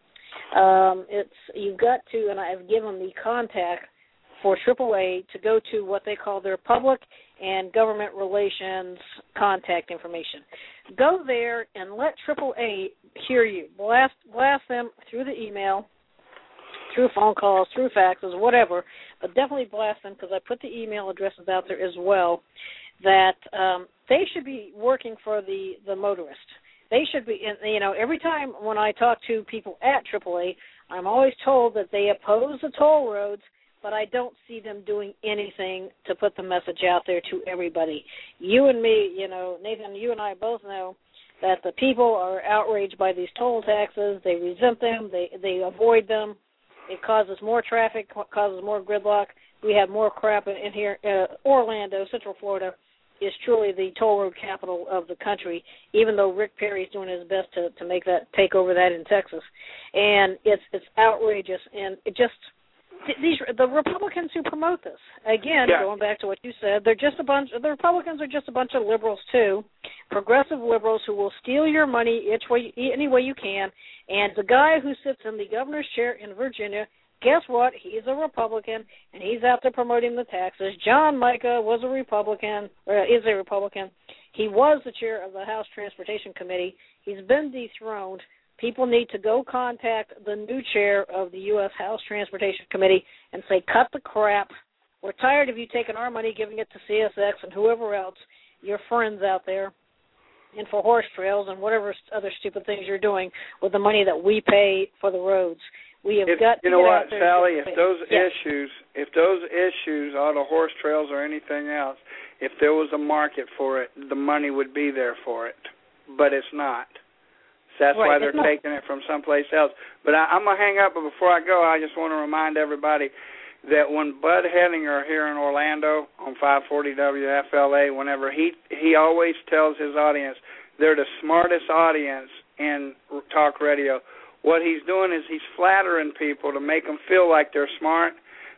Um, it's you've got to, and I have given the contact for triple A to go to what they call their public and government relations contact information. Go there and let triple A hear you. Blast, blast them through the email, through phone calls, through faxes, whatever, but definitely blast them because I put the email addresses out there as well, that um, they should be working for the, the motorist. They should be, you know, every time when I talk to people at triple A, I'm always told that they oppose the toll roads, but I don't see them doing anything to put the message out there to everybody. You and me, you know, Nathan, you and I both know that the people are outraged by these toll taxes. They resent them. They they avoid them. It causes more traffic, causes more gridlock. We have more crap in here. Uh, Orlando, Central Florida, is truly the toll road capital of the country, even though Rick Perry is doing his best to, to make that, take over that in Texas. And it's it's outrageous, and it just... These the Republicans who promote this, again, yeah. going back to what you said, they're just a bunch. The Republicans are just a bunch of liberals too, progressive liberals who will steal your money each way, any way you can. And the guy who sits in the governor's chair in Virginia, guess what? He's a Republican, and he's out there promoting the taxes. John Mica was a Republican, or is a Republican. He was the chair of the House Transportation Committee. He's been dethroned. People need to go contact the new chair of the U S House Transportation Committee and say, cut the crap. We're tired of you taking our money, giving it to C S X and whoever else, your friends out there, and for horse trails and whatever other stupid things you're doing with the money that we pay for the roads. We have if, got to you know get what, out there. Sally, if those yes. issues, if those issues, all the horse trails or anything else, if there was a market for it, the money would be there for it. But it's not. That's right, why they're not. taking it from someplace else. But I, I'm going to hang up, but before I go, I just want to remind everybody that when Bud Hedinger here in Orlando on five forty W F L A, whenever he he always tells his audience they're the smartest audience in talk radio. What he's doing is he's flattering people to make them feel like they're smart,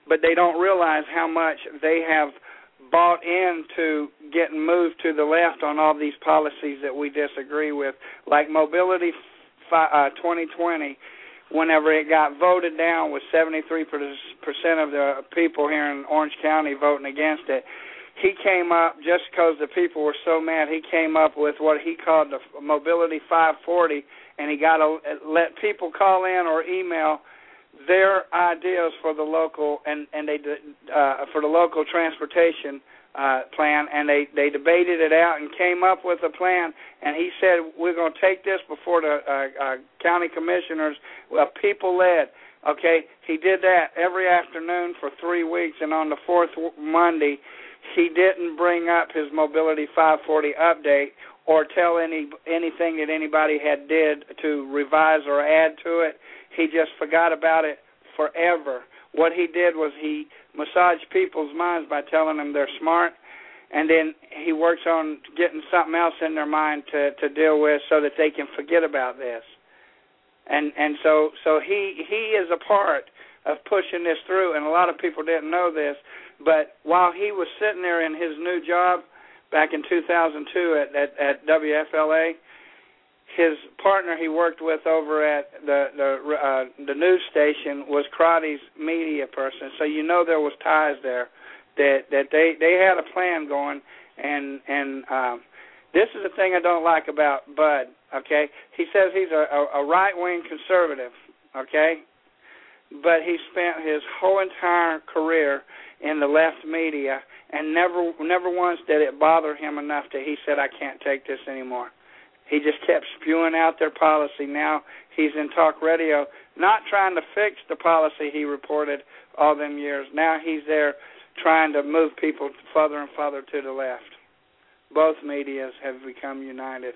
but they don't realize how much they have bought into getting moved to the left on all these policies that we disagree with, like Mobility uh, twenty twenty. Whenever it got voted down with seventy-three percent of the people here in Orange County voting against it, he came up, just because the people were so mad, he came up with what he called the Mobility five forty, and he got to let people call in or email their ideas for the local and, and they uh, for the local transportation uh, plan, and they, they debated it out and came up with a plan, and he said, we're going to take this before the uh, uh, county commissioners, uh, people-led. Okay, he did that every afternoon for three weeks, and on the fourth Monday, he didn't bring up his Mobility five forty update or tell any anything that anybody had did to revise or add to it. He just forgot about it forever. What he did was he massaged people's minds by telling them they're smart, and then he works on getting something else in their mind to, to deal with so that they can forget about this. And and so so he he is a part of pushing this through, and a lot of people didn't know this. But while he was sitting there in his new job back in two thousand two at, at, at W F L A, his partner he worked with over at the the, uh, the news station was Crotty's media person. So you know there was ties there, that that they, they had a plan going. And and um, this is the thing I don't like about Bud. Okay, he says he's a, a, a right-wing conservative. Okay, but he spent his whole entire career in the left media, and never never once did it bother him enough that he said, I can't take this anymore. He just kept spewing out their policy. Now he's in talk radio, not trying to fix the policy he reported all them years. Now he's there trying to move people further and further to the left. Both medias have become united.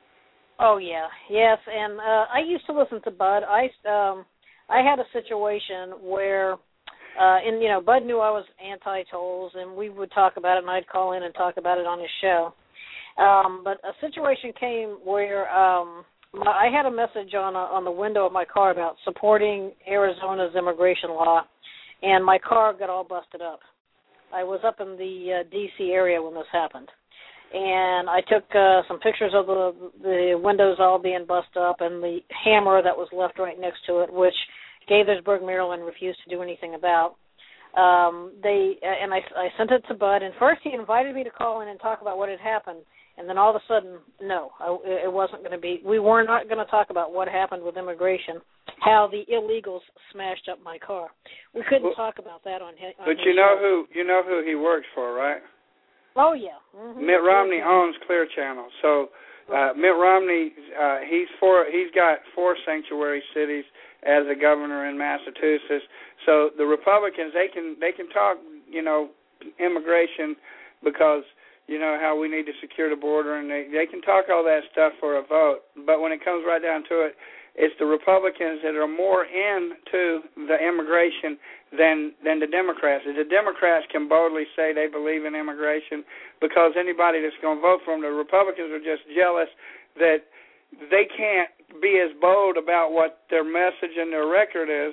Oh, yeah. Yes, and uh, I used to listen to Bud. I, um, I had a situation where, uh, and, you know, Bud knew I was anti-tolls, and we would talk about it, and I'd call in and talk about it on his show. Um, but a situation came where um, my, I had a message on a, on the window of my car about supporting Arizona's immigration law, and my car got all busted up. I was up in the uh, D C area when this happened, and I took uh, some pictures of the, the windows all being busted up and the hammer that was left right next to it, which Gaithersburg, Maryland refused to do anything about. Um, they and I, I sent it to Bud, and first he invited me to call in and talk about what had happened. And then all of a sudden, no, I, it wasn't going to be. We were not going to talk about what happened with immigration, how the illegals smashed up my car. We couldn't well, talk about that on his. But you know show. who you know who he works for, right? Oh yeah. Mm-hmm. Mitt Romney owns Clear Channel, so uh, Mitt Romney uh, he's for he's got four sanctuary cities as a governor in Massachusetts. So the Republicans they can they can talk you know immigration because. You know, how we need to secure the border, and they, they can talk all that stuff for a vote. But when it comes right down to it, it's the Republicans that are more into the immigration than than the Democrats. The Democrats can boldly say they believe in immigration because anybody that's going to vote for them, the Republicans are just jealous that they can't be as bold about what their message and their record is,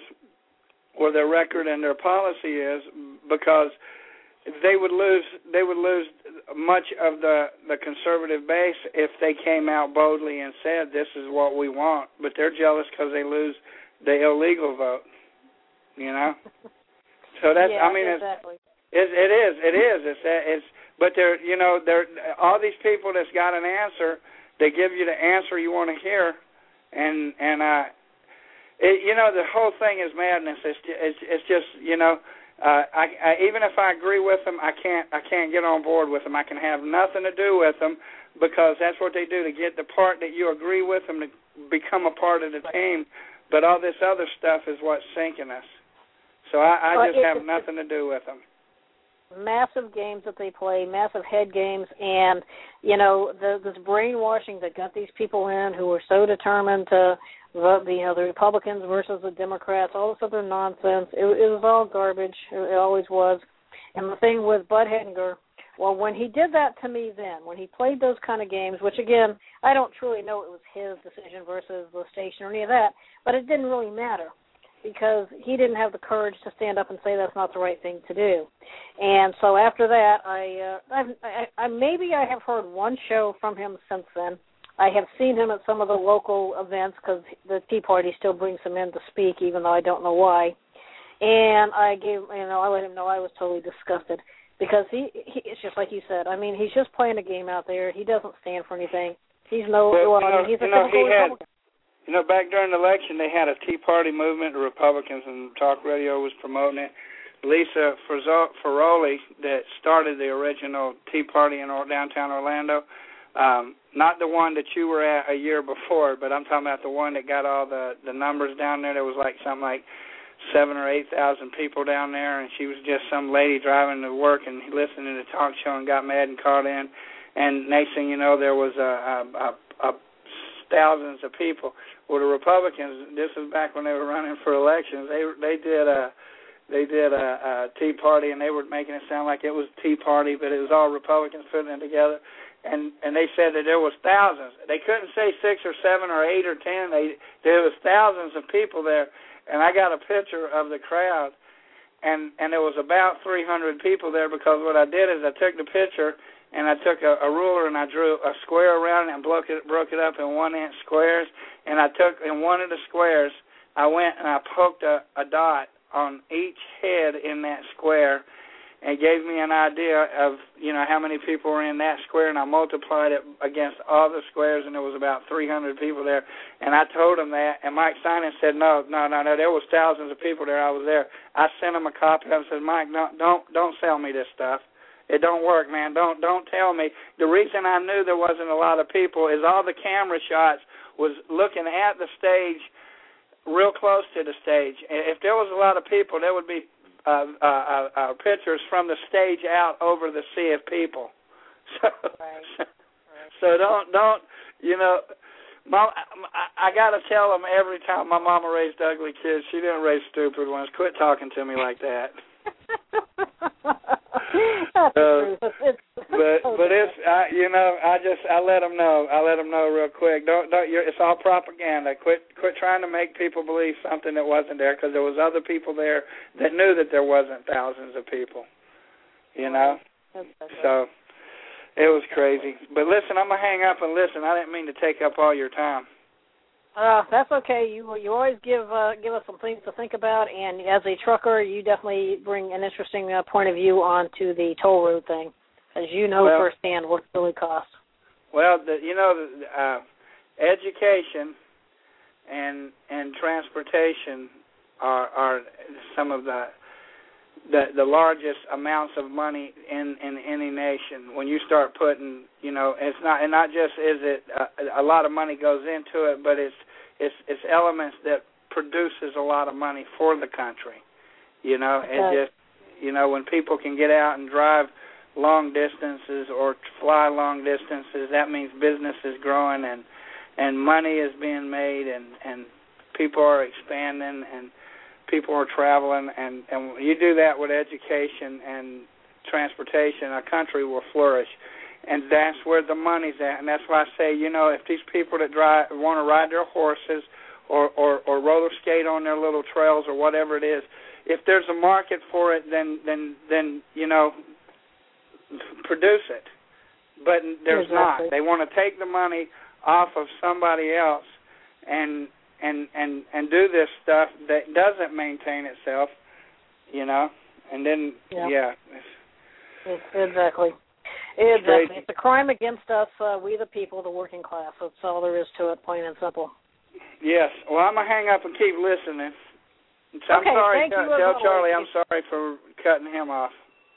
or their record and their policy is, because they would lose they would lose much of the, the conservative base if they came out boldly and said this is what we want. But they're jealous because they lose the illegal vote. You know, so that's yeah, I mean exactly. it's, it, it is it is it's it's but they're you know they're all these people that's got an answer. They give you the answer you want to hear, and and uh, it, you know the whole thing is madness. It's it's, it's just you know. Uh, I, I, even if I agree with them, I can't. I can't get on board with them. I can have nothing to do with them because that's what they do to get the part that you agree with them to become a part of the team. But all this other stuff is what's sinking us. So I, I just have nothing to do with them. Massive games that they play, massive head games, and you know the, this brainwashing that got these people in who were so determined to vote, you know, the Republicans versus the Democrats, all this other nonsense. It, it was all garbage. It, it always was. And the thing with Bud Hettinger, well, when he did that to me then, when he played those kind of games, which, again, I don't truly know it was his decision versus the station or any of that, but it didn't really matter. because he didn't have the courage to stand up and say that's not the right thing to do. And so after that, I, uh, I've, I, I maybe I have heard one show from him since then. I have seen him at some of the local events because the Tea Party still brings him in to speak, even though I don't know why. And I gave, you know, I let him know I was totally disgusted because he, he it's just like you said. I mean, he's just playing a game out there. He doesn't stand for anything. He's no, well, well, you know, I mean, he's a you know, typical he had, Republican. You know, back during the election, they had a Tea Party movement. The Republicans and talk radio was promoting it. Lisa Ferroli, that started the original Tea Party in downtown Orlando. Um, not the one that you were at a year before, but I'm talking about the one that got all the, the numbers down there. There was like something like seven or eight thousand people down there, and she was just some lady driving to work and listening to the talk show and got mad and called in. And next thing you know, there was a, a, a, a thousands of people. Well, the Republicans, this was back when they were running for elections. They they did a they did a, a Tea Party, and they were making it sound like it was Tea Party, but it was all Republicans putting it together. And and they said that there was thousands. They couldn't say six or seven or eight or ten. They there was thousands of people there, and I got a picture of the crowd, and and there was about three hundred people there because what I did is I took the picture and I took a, a ruler and I drew a square around it and broke it broke it up in one inch squares, and I took in one of the squares I went and I poked a, a dot on each head in that square. And gave me an idea of, you know, how many people were in that square, and I multiplied it against all the squares, and there was about three hundred people there. And I told him that, and Mike Simon said, no, no, no, no, there was thousands of people there. I was there. I sent him a copy. I said, Mike, don't, don't, don't sell me this stuff. It don't work, man. Don't, don't tell me. The reason I knew there wasn't a lot of people is all the camera shots was looking at the stage, real close to the stage. If there was a lot of people, there would be Uh, uh, uh, uh, pictures from the stage out over the sea of people. So, right. so, so don't, don't, you know, Mom, I, I got to tell them every time my mama raised ugly kids, she didn't raise stupid ones. Quit talking to me like that. That's uh, the truth. It's, it's but so but bad. it's I, you know I just I let them know I let them know real quick. Don't don't you're, it's all propaganda. Quit quit trying to make people believe something that wasn't there because there was other people there that knew that there wasn't thousands of people. You know, so it was crazy. But listen, I'm gonna hang up and listen. I didn't mean to take up all your time. Uh, that's okay. You you always give uh, give us some things to think about, and as a trucker, you definitely bring an interesting uh, point of view onto the toll road thing, as you know well, firsthand what it really costs. Well, the, you know, the, uh, education and and transportation are are some of the the the largest amounts of money in, in any nation. When you start putting, you know, it's not and not just is it a, a lot of money goes into it, but it's it's it's elements that produces a lot of money for the country. You know, okay. it just you know when people can get out and drive long distances or fly long distances, that means business is growing and and money is being made and and people are expanding and people are traveling, and, and when you do that with education and transportation, a country will flourish. And that's where the money's at. And that's why I say, you know, if these people that drive want to ride their horses or, or, or roller skate on their little trails or whatever it is, if there's a market for it, then, then, then you know, produce it. But there's exactly. not. They want to take the money off of somebody else and and and and do this stuff that doesn't maintain itself, you know, and then yeah, yeah. It's, exactly, it's exactly. crazy. It's a crime against us, uh, we the people, the working class. That's all there is to it, plain and simple. Yes. Well, I'm gonna hang up and keep listening. So okay, I'm sorry. Thank Tell, you tell as Charlie always. I'm sorry for cutting him off.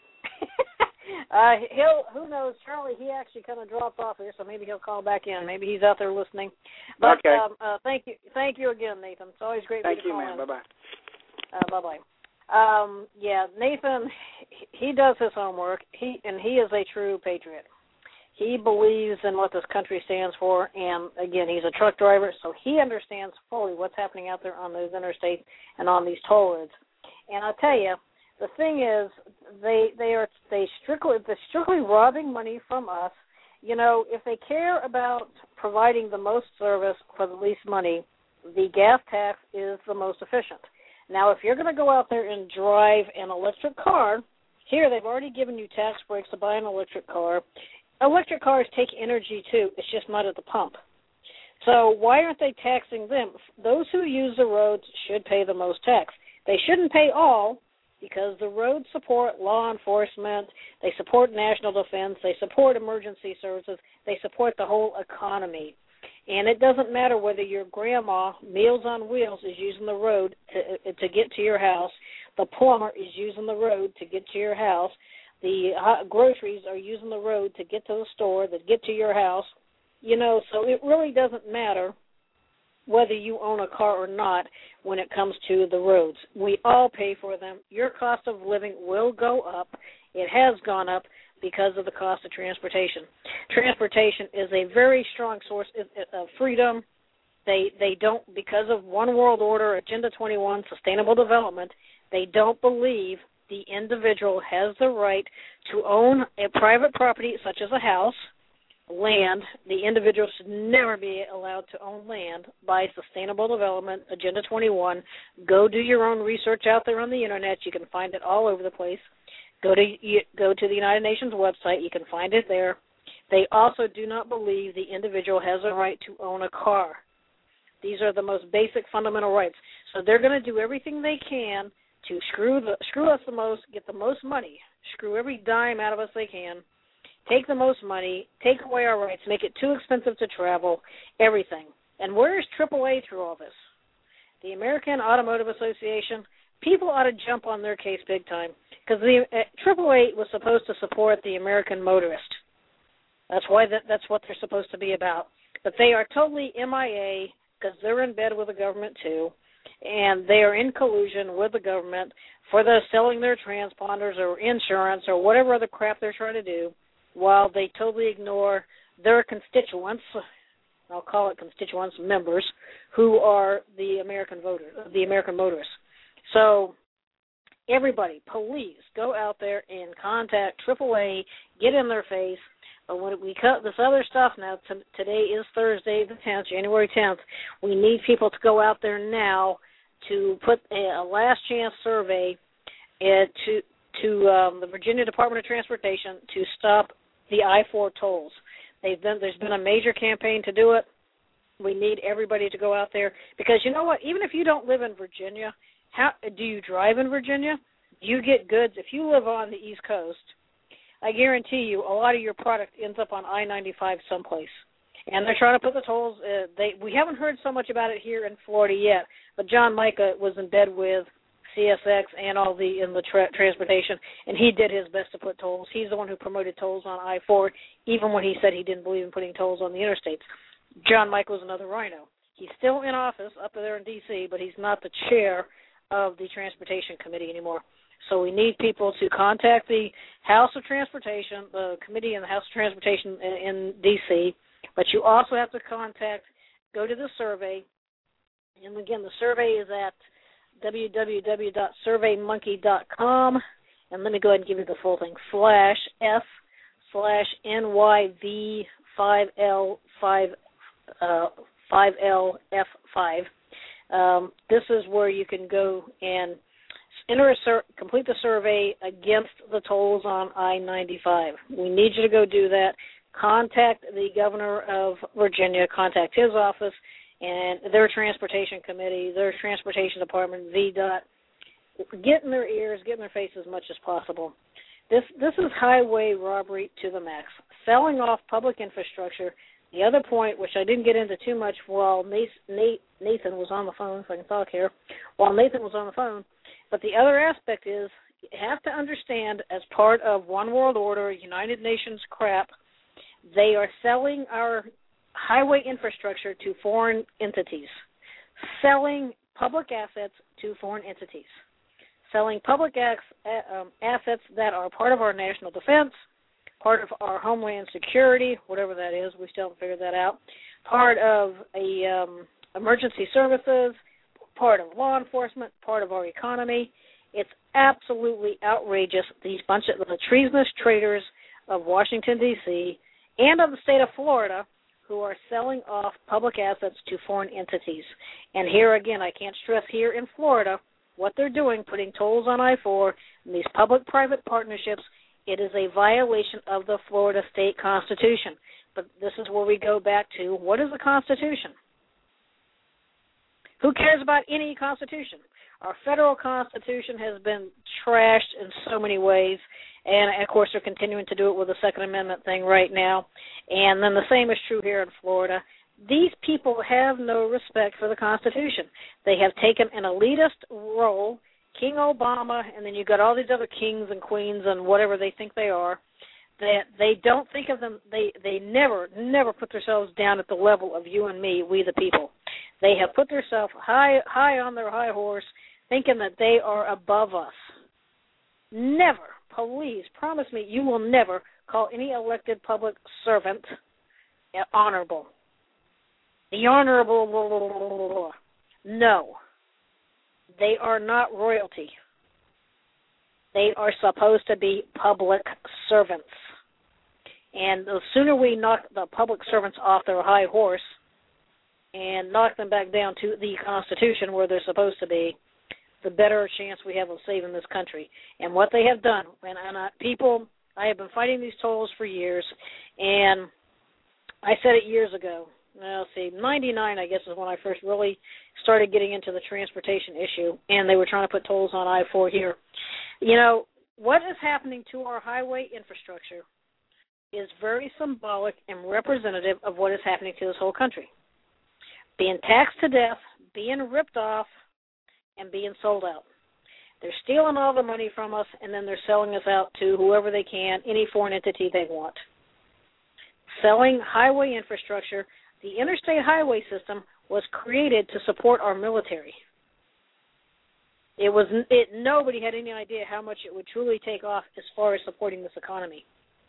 uh, he'll who knows, Charlie. He actually kind of dropped off here, so maybe he'll call back in. Maybe he's out there listening. But okay. um, uh, thank you, thank you again, Nathan. It's always great. Thank to you, call man. in. Bye bye. Uh, bye bye. Um, yeah, Nathan. He does his homework. He and he is a true patriot. He believes in what this country stands for, and again, he's a truck driver, so he understands fully what's happening out there on those interstates and on these toll roads. And I'll tell you, the thing is, they they are they strictly they're strictly robbing money from us. You know, if they care about providing the most service for the least money, the gas tax is the most efficient. Now, if you're going to go out there and drive an electric car, here they've already given you tax breaks to buy an electric car. Electric cars take energy too. It's just not at the pump. So why aren't they taxing them? Those who use the roads should pay the most tax. They shouldn't pay all because the roads support law enforcement, they support national defense, they support emergency services, they support the whole economy. And it doesn't matter whether your grandma, Meals on Wheels, is using the road to, to get to your house, the plumber is using the road to get to your house, the groceries are using the road to get to the store, to get to your house. You know, so it really doesn't matter whether you own a car or not when it comes to the roads. We all pay for them. Your cost of living will go up. It has gone up because of the cost of transportation. Transportation is a very strong source of freedom. They they don't, because of One World Order, Agenda twenty-one, Sustainable Development, they don't believe the individual has the right to own a private property such as a house, land. The individual should never be allowed to own land by Sustainable Development, Agenda twenty-one. Go do your own research out there on the Internet. You can find it all over the place. Go to go to the United Nations website. You can find it there. They also do not believe the individual has a right to own a car. These are the most basic fundamental rights. So they're going to do everything they can to screw the screw us the most, get the most money, screw every dime out of us they can, take the most money, take away our rights, make it too expensive to travel, everything. And where is triple A through all this? The American Automotive Association, people ought to jump on their case big time because the uh, triple A was supposed to support the American motorist. That's why that, that's what they're supposed to be about. But they are totally M I A because they're in bed with the government too, and they are in collusion with the government for the selling their transponders or insurance or whatever other crap they're trying to do, while they totally ignore their constituents, I'll call it constituents, members, who are the American voters, the American motorists. So everybody, please go out there and contact triple A, get in their face. But when we cut this other stuff now, t- today is Thursday the tenth, January tenth, we need people to go out there now to put a, a last chance survey uh, to to um, the Virginia Department of Transportation to stop the I four tolls. They've been, there's been a major campaign to do it. We need everybody to go out there because you know what? Even if you don't live in Virginia, how do you drive in Virginia? Do you get goods? If you live on the East Coast, I guarantee you a lot of your product ends up on I ninety-five someplace. And they're trying to put the tolls. Uh, they we haven't heard so much about it here in Florida yet, but John Mica was in bed with C S X and all the in the tra- transportation, and he did his best to put tolls. He's the one who promoted tolls on I four, even when he said he didn't believe in putting tolls on the interstates. John Mica was another rhino. He's still in office up there in D C, but he's not the chair of the Transportation Committee anymore. So we need people to contact the House of Transportation, the committee in the House of Transportation in, in D C, but you also have to contact, go to the survey, and again, the survey is at w w w dot survey monkey dot com, and let me go ahead and give you the full thing, slash F slash N Y V five L five F five. Um, this is where you can go and enter a sur- complete the survey against the tolls on I ninety-five. We need you to go do that. Contact the governor of Virginia, contact his office, and their transportation committee, their transportation department, V DOT. Get in their ears, get in their face as much as possible. This this is highway robbery to the max. Selling off public infrastructure. The other point, which I didn't get into too much while Nathan was on the phone, if I can talk here, while Nathan was on the phone, but the other aspect is you have to understand as part of One World Order, United Nations crap, they are selling our highway infrastructure to foreign entities, selling public assets to foreign entities, selling public um, assets that are part of our national defense, part of our homeland security, whatever that is, we still haven't figured that out, part of a um, emergency services, part of law enforcement, part of our economy. It's absolutely outrageous, these bunch of the treasonous traitors of Washington, D C, and of the state of Florida who are selling off public assets to foreign entities. And here again, I can't stress here in Florida, what they're doing, putting tolls on I four and these public-private partnerships, it is a violation of the Florida state constitution. But this is where we go back to, what is the Constitution? Who cares about any Constitution? Our federal Constitution has been trashed in so many ways, and, of course, they're continuing to do it with the Second Amendment thing right now. And then the same is true here in Florida. These people have no respect for the Constitution. They have taken an elitist role, King Obama, and then you've got all these other kings and queens and whatever they think they are, that they don't think of them, they, they never, never put themselves down at the level of you and me, we the people. They have put themselves high, high on their high horse, thinking that they are above us. Never, please, promise me you will never call any elected public servant honorable. The honorable, no. They are not royalty. They are supposed to be public servants. And the sooner we knock the public servants off their high horse and knock them back down to the Constitution where they're supposed to be, the better chance we have of saving this country. And what they have done, and, and I, people, I have been fighting these tolls for years, and I said it years ago. Now, see, ninety-nine, I guess, is when I first really started getting into the transportation issue, and they were trying to put tolls on I four here. You know, what is happening to our highway infrastructure is very symbolic and representative of what is happening to this whole country. Being taxed to death, being ripped off, and being sold out. They're stealing all the money from us, and then they're selling us out to whoever they can, any foreign entity they want. Selling highway infrastructure. The interstate highway system was created to support our military. It was it. Nobody had any idea how much it would truly take off as far as supporting this economy.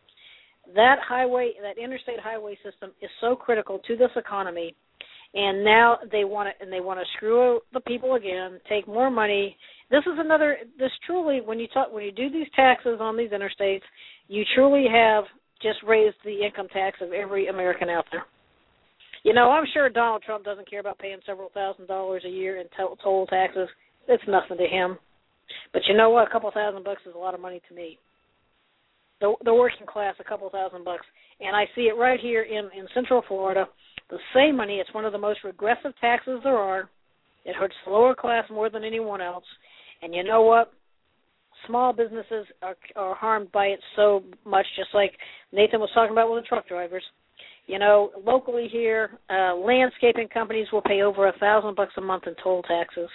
That highway, that interstate highway system, is so critical to this economy, and now they want to and they want to screw the people again, take more money. This is another. This truly, when you talk, when you do these taxes on these interstates, you truly have just raised the income tax of every American out there. You know, I'm sure Donald Trump doesn't care about paying several thousand dollars a year in toll, toll taxes. It's nothing to him. But you know what? A couple thousand bucks is a lot of money to me. The, the working class, a couple thousand bucks. And I see it right here in, in Central Florida. The same money, it's one of the most regressive taxes there are. It hurts the lower class more than anyone else. And you know what? Small businesses are, are harmed by it so much, just like Nathan was talking about with the truck drivers. You know, locally here, uh, landscaping companies will pay over a thousand bucks a month in toll taxes.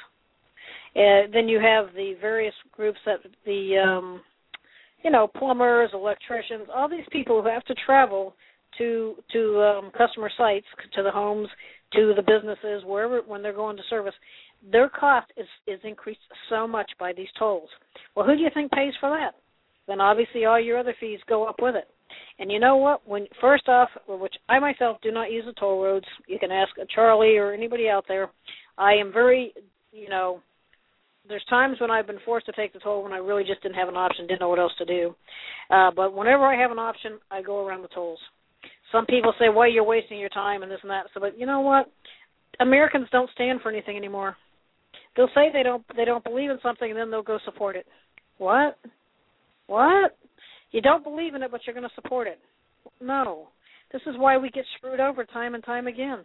Uh, then you have the various groups that the, um, you know, plumbers, electricians, all these people who have to travel to to um, customer sites, to the homes, to the businesses, wherever when they're going to service. Their cost is, is increased so much by these tolls. Well, who do you think pays for that? Then obviously all your other fees go up with it. And you know what? When first off, which I myself do not use the toll roads. You can ask Charlie or anybody out there. I am very, you know, there's times when I've been forced to take the toll when I really just didn't have an option, didn't know what else to do. Uh, but whenever I have an option, I go around the tolls. Some people say, well, you're wasting your time and this and that. So, but you know what? Americans don't stand for anything anymore. They'll say they don't they don't believe in something, and then they'll go support it. What? What? You don't believe in it, but you're going to support it. No. This is why we get screwed over time and time again.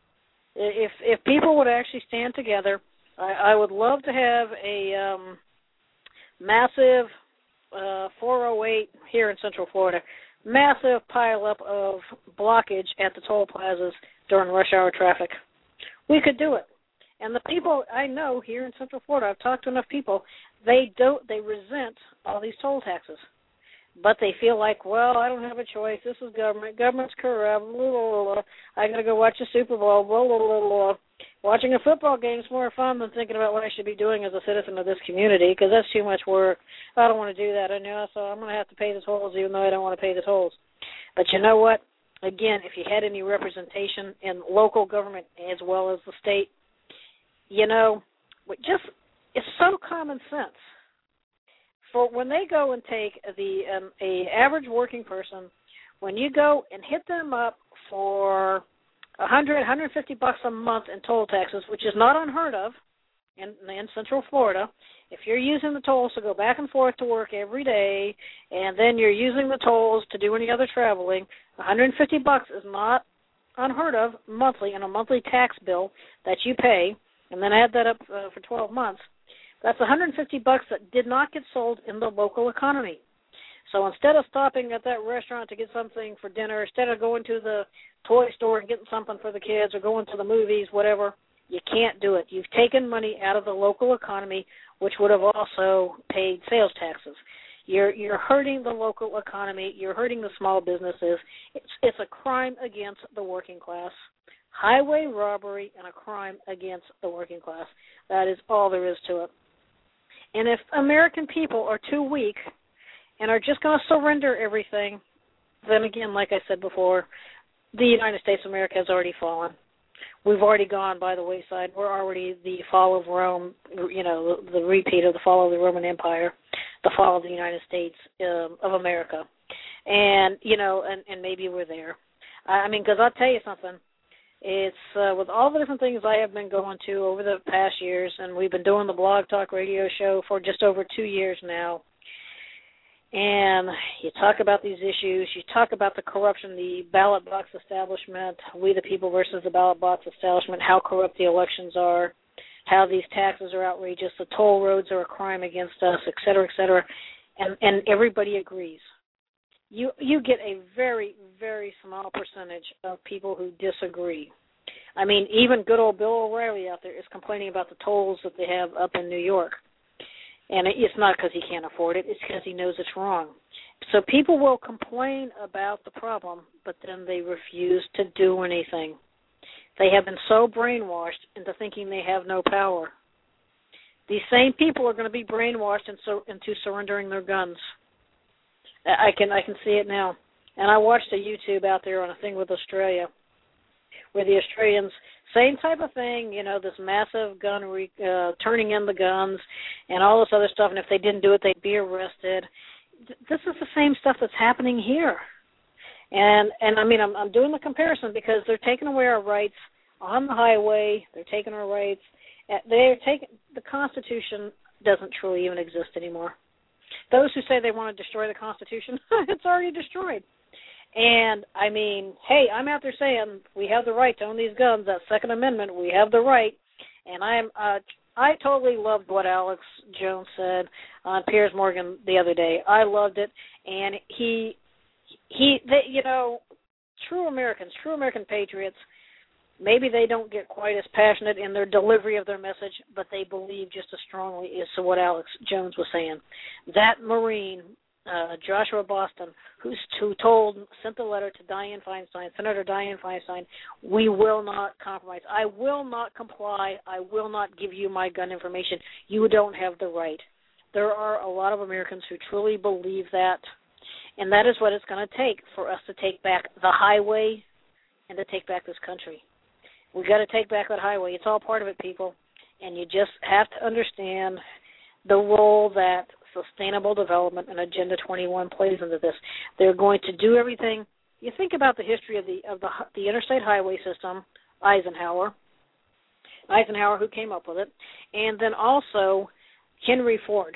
If if people would actually stand together, I, I would love to have a um, massive uh, four oh eight here in Central Florida, massive pileup of blockage at the toll plazas during rush hour traffic. We could do it. And the people I know here in Central Florida, I've talked to enough people, they don't, they resent all these toll taxes. But they feel like, well, I don't have a choice. This is government. Government's corrupt. Blah, blah, blah, blah. I got to go watch the Super Bowl. Blah, blah, blah, blah. Watching a football game is more fun than thinking about what I should be doing as a citizen of this community, because that's too much work. I don't want to do that. I know, so I'm going to have to pay the tolls even though I don't want to pay the tolls. But you know what? Again, if you had any representation in local government as well as the state, you know, just it's so common sense. For when they go and take the um, a average working person, when you go and hit them up for a hundred, hundred fifty bucks a month in toll taxes, which is not unheard of, in, in Central Florida, if you're using the tolls to go back and forth to work every day, and then you're using the tolls to do any other traveling, one hundred fifty bucks is not unheard of monthly in a monthly tax bill that you pay, and then add that up uh, for twelve months. That's one hundred fifty bucks that did not get sold in the local economy. So instead of stopping at that restaurant to get something for dinner, instead of going to the toy store and getting something for the kids or going to the movies, whatever, you can't do it. You've taken money out of the local economy, which would have also paid sales taxes. You're you're hurting the local economy. You're hurting the small businesses. It's it's a crime against the working class. Highway robbery and a crime against the working class. That is all there is to it. And if American people are too weak and are just going to surrender everything, then again, like I said before, the United States of America has already fallen. We've already gone by the wayside. We're already the fall of Rome, you know, the repeat of the fall of the Roman Empire, the fall of the United States um, of America. And, you know, and, and maybe we're there. I mean, because I'll tell you something. It's uh, with all the different things I have been going to over the past years, and we've been doing the Blog Talk radio show for just over two years now, and you talk about these issues, you talk about the corruption, the ballot box establishment, we the people versus the ballot box establishment, how corrupt the elections are, how these taxes are outrageous, the toll roads are a crime against us, et cetera, et cetera, and, and everybody agrees. You you get a very, very small percentage of people who disagree. I mean, even good old Bill O'Reilly out there is complaining about the tolls that they have up in New York. And it's not because he can't afford it. It's because he knows it's wrong. So people will complain about the problem, but then they refuse to do anything. They have been so brainwashed into thinking they have no power. These same people are going to be brainwashed into, into surrendering their guns. I can I can see it now. And I watched a YouTube out there on a thing with Australia, where the Australians, same type of thing, you know, this massive gun, re, uh, turning in the guns and all this other stuff, and if they didn't do it, they'd be arrested. This is the same stuff that's happening here. And, and I mean, I'm, I'm doing the comparison because they're taking away our rights on the highway. They're taking our rights. They're taking, the Constitution doesn't truly even exist anymore. Those who say they want to destroy the Constitution, it's already destroyed. And, I mean, hey, I'm out there saying we have the right to own these guns, that Second Amendment, we have the right. And I'm, uh, I totally loved what Alex Jones said on Piers Morgan the other day. I loved it. And he, he, they, you know, true Americans, true American patriots, maybe they don't get quite as passionate in their delivery of their message, but they believe just as strongly as to what Alex Jones was saying. That Marine, uh, Joshua Boston, who's, who told, sent the letter to Dianne Feinstein, Senator Dianne Feinstein, we will not compromise. I will not comply. I will not give you my gun information. You don't have the right. There are a lot of Americans who truly believe that, and that is what it's going to take for us to take back the highway and to take back this country. We've got to take back that highway. It's all part of it, people. And you just have to understand the role that sustainable development and Agenda twenty-one plays into this. They're going to do everything. You think about the history of the of the, the interstate highway system, Eisenhower, Eisenhower who came up with it, and then also Henry Ford.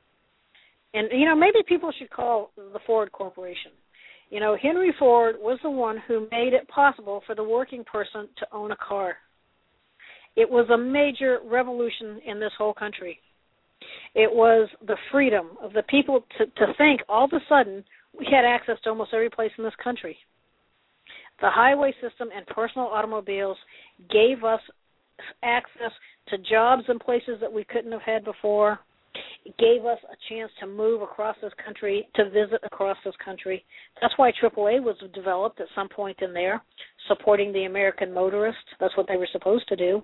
And, you know, maybe people should call the Ford Corporation. You know, Henry Ford was the one who made it possible for the working person to own a car. It was a major revolution in this whole country. It was the freedom of the people to, to think all of a sudden we had access to almost every place in this country. The highway system and personal automobiles gave us access to jobs in places that we couldn't have had before. It gave us a chance to move across this country, to visit across this country. That's why triple A was developed at some point in there, supporting the American motorist. That's what they were supposed to do.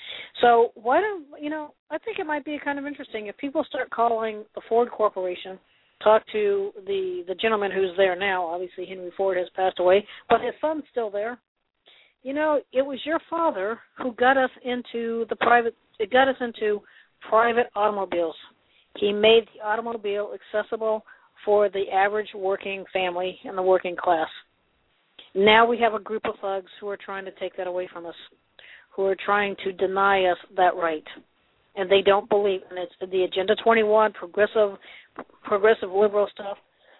So why don't, you know, I think it might be kind of interesting if people start calling the Ford Corporation, talk to the, the gentleman who's there now. Obviously, Henry Ford has passed away, but his son's still there. You know, it was your father who got us into the private, it got us into private automobiles. He made the automobile accessible for the average working family and the working class. Now we have a group of thugs who are trying to take that away from us, who are trying to deny us that right. and they don't believe, and it's the Agenda twenty-one, progressive, progressive liberal stuff,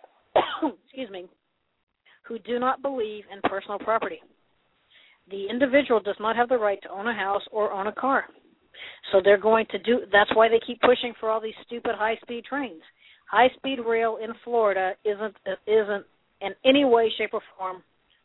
excuse me, who do not believe in personal property. The individual does not have the right to own a house or own a car. So they're going to do, that's why they keep pushing for all these stupid high-speed trains. High-speed rail in Florida isn't isn't in any way, shape, or form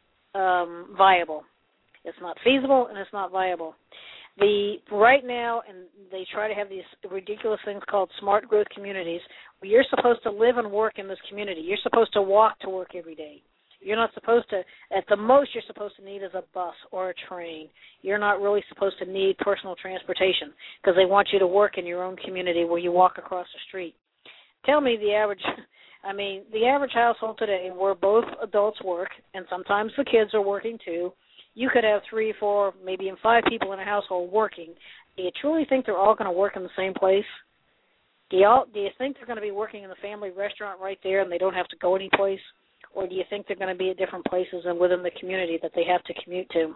um, viable. It's not feasible, and it's not viable. The right now, and they try to have these ridiculous things called smart growth communities, where you're supposed to live and work in this community. You're supposed to walk to work every day. You're not supposed to, at the most you're supposed to need is a bus or a train. You're not really supposed to need personal transportation because they want you to work in your own community where you walk across the street. Tell me the average, I mean, the average household today where both adults work, and sometimes the kids are working too, you could have three, four, maybe even five people in a household working. Do you truly think they're all going to work in the same place? Do you, all, do you think they're going to be working in the family restaurant right there and they don't have to go anyplace? Or do you think they're going to be at different places and within the community that they have to commute to?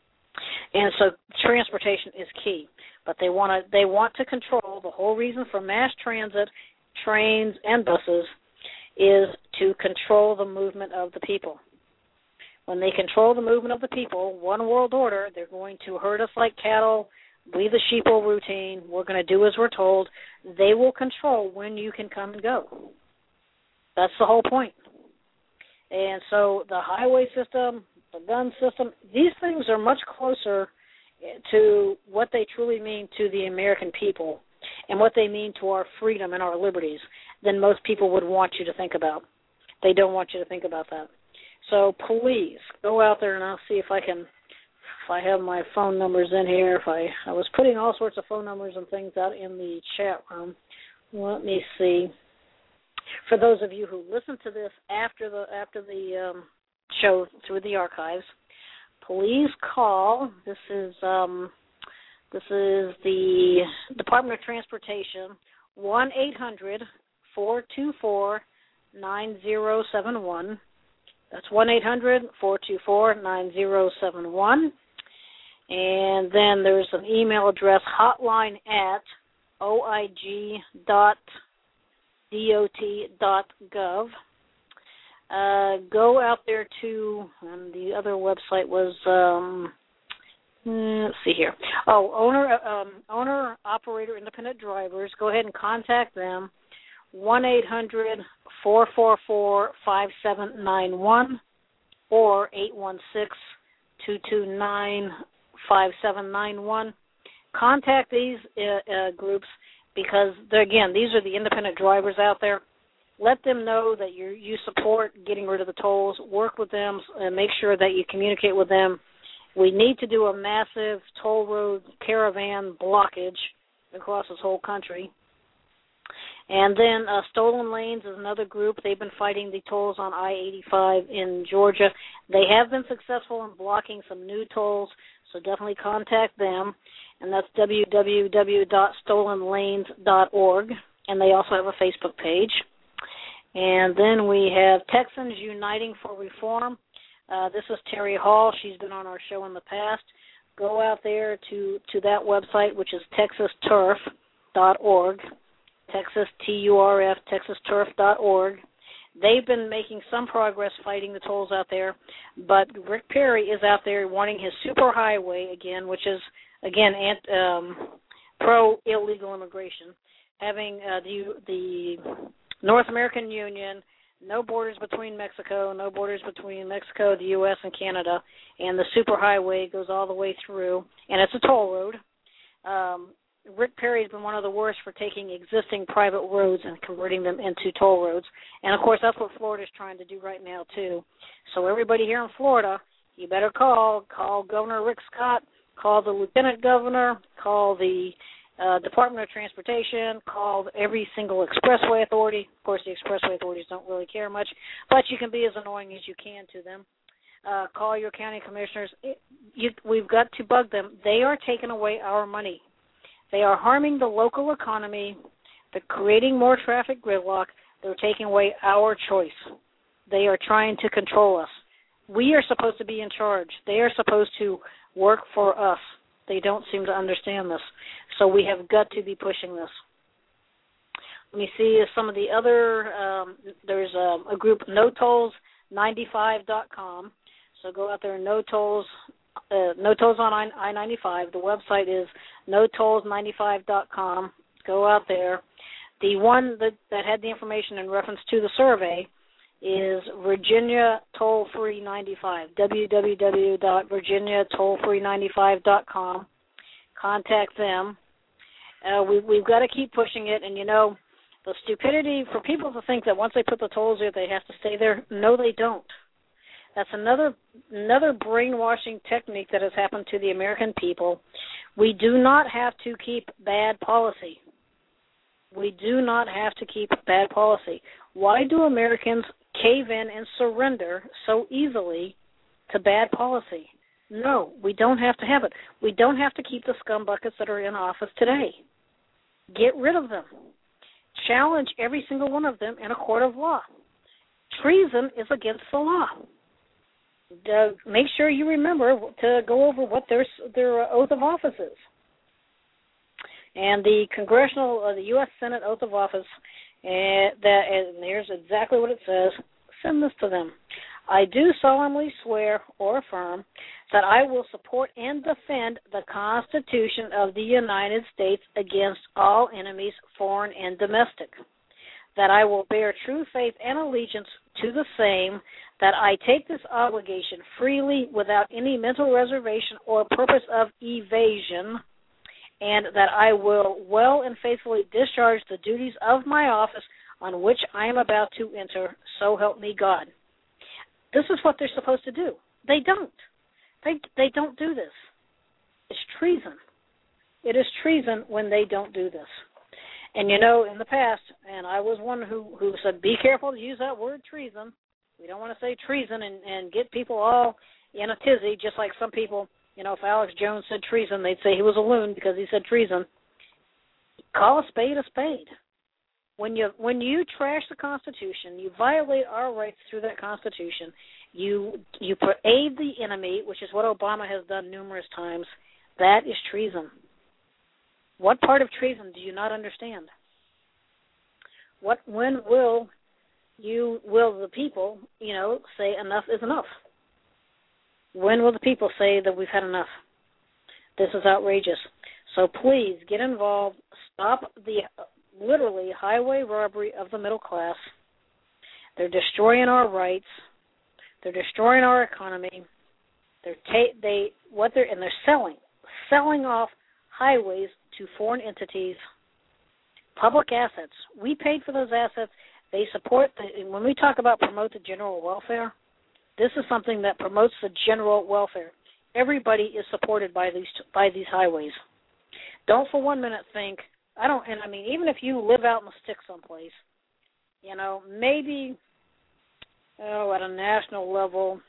And so transportation is key, but they want to they want to control. The whole reason for mass transit, trains, and buses is to control the movement of the people. When they control the movement of the people, one world order, they're going to herd us like cattle, be the sheeple routine. We're going to do as we're told. They will control when you can come and go. That's the whole point. And so the highway system, the gun system, these things are much closer to what they truly mean to the American people and what they mean to our freedom and our liberties than most people would want you to think about. They don't want you to think about that. So please go out there, and I'll see if I can, if I have my phone numbers in here. If I, I was putting all sorts of phone numbers and things out in the chat room. Let me see. For those of you who listen to this after the after the um, show through the archives, please call. This is um, this is the Department of Transportation, one eight hundred four two four nine zero seven one. That's one eight hundred four two four nine zero seven one. And then there's an email address, hotline at oig dot dot dot gov. Uh, go out there to, and the other website was, um, let's see here. Oh, owner, um, owner, operator, independent drivers. Go ahead and contact them. one eight hundred four four four five seven nine one or eight one six two two nine five seven nine one. Contact these uh, uh, groups. Because, again, these are the independent drivers out there. Let them know that you you support getting rid of the tolls. Work with them and make sure that you communicate with them. We need to do a massive toll road caravan blockage across this whole country. And then uh, Stolen Lanes is another group. They've been fighting the tolls on I eighty-five in Georgia. They have been successful in blocking some new tolls, so definitely contact them. And that's w w w dot stolen lanes dot org. And they also have a Facebook page. And then we have Texans Uniting for Reform. Uh, this is Terry Hall. She's been on our show in the past. Go out there to, to that website, which is texas turf dot org. Texas, T U R F, texas turf dot org. They've been making some progress fighting the tolls out there, but Rick Perry is out there wanting his superhighway again, which is, again, ant, um, pro-illegal immigration, having uh, the, the North American Union, no borders between Mexico, no borders between Mexico, the U S, and Canada, and the superhighway goes all the way through, and it's a toll road. Um, Rick Perry has been one of the worst for taking existing private roads and converting them into toll roads. And, of course, that's what Florida's trying to do right now, too. So everybody here in Florida, you better call. Call Governor Rick Scott. Call the Lieutenant Governor. Call the uh, Department of Transportation. Call every single expressway authority. Of course, the expressway authorities don't really care much, but you can be as annoying as you can to them. Uh, call your county commissioners. It, you, we've got to bug them. They are taking away our money. They are harming the local economy. They're creating more traffic gridlock. They're taking away our choice. They are trying to control us. We are supposed to be in charge. They are supposed to work for us. they don't seem to understand this. So we have got to be pushing this. Let me see some of the other, um, there's a, a group, no tolls ninety-five dot com. So go out there, no tolls, uh, no tolls on I ninety-five. The website is no tolls ninety-five dot com. Go out there. The one that, that had the information in reference to the survey is Virginia Toll Free ninety-five, w w w dot virginia toll free ninety-five dot com. Contact them. Uh, we, we've got to keep pushing it, and, you know, the stupidity for people to think that once they put the tolls there, they have to stay there. No, they don't. That's another another brainwashing technique that has happened to the American people. We do not have to keep bad policy. We do not have to keep bad policy. Why do Americans cave in and surrender so easily to bad policy? No, we don't have to have it. We don't have to keep the scumbuckets that are in office today. Get rid of them. Challenge every single one of them in a court of law. Treason is against the law. Uh, make sure you remember to go over what their their oath of office is. And the congressional, uh, the U S Senate oath of office, uh, that and here's exactly what it says. Send this to them. I do solemnly swear or affirm that I will support and defend the Constitution of the United States against all enemies, foreign and domestic, that I will bear true faith and allegiance to the same, that I take this obligation freely without any mental reservation or purpose of evasion, and that I will well and faithfully discharge the duties of my office on which I am about to enter, so help me God. This is what they're supposed to do. They don't. They they don't do this. It's treason. It is treason when they don't do this. And, you know, in the past, and I was one who, who said, be careful to use that word treason. We don't want to say treason and, and get people all in a tizzy, just like some people, you know, if Alex Jones said treason, they'd say he was a loon because he said treason. Call a spade a spade. When you when you trash the Constitution, you violate our rights through that Constitution. You you aid the enemy, which is what Obama has done numerous times. That is treason. What part of treason do you not understand? What when will you will the people, you know, say enough is enough? When will the people say that we've had enough? This is outrageous. So please get involved. Stop the literally highway robbery of the middle class. They're destroying our rights. They're destroying our economy. They're ta- they what they're and they're selling selling off highways to foreign entities, public assets. We paid for those assets. They support the. When we talk about promote the general welfare, this is something that promotes the general welfare. Everybody is supported by these by these highways. Don't for one minute think. I don't, and I mean, even if you live out in the sticks someplace, you know, maybe, oh, at a national level,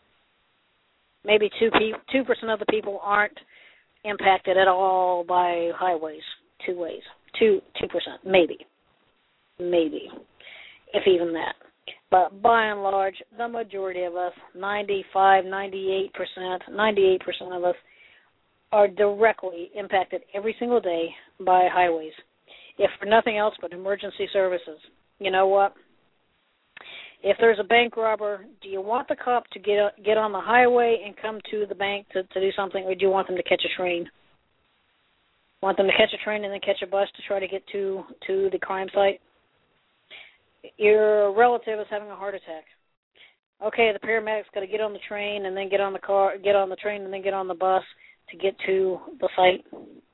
maybe two pe- two percent of the people aren't impacted at all by highways, two ways, two two percent, maybe, maybe, if even that. But by and large, the majority of us, ninety-five, ninety-eight percent, ninety-eight percent of us, are directly impacted every single day by highways, if for nothing else but emergency services. You know what? If there's a bank robber, do you want the cop to get get on the highway and come to the bank to, to do something, or do you want them to catch a train? Want them to catch a train and then catch a bus to try to get to, to the crime site? Your relative is having a heart attack. Okay, the paramedics got to get on the train and then get on the car, get on the train and then get on the bus to get to the site.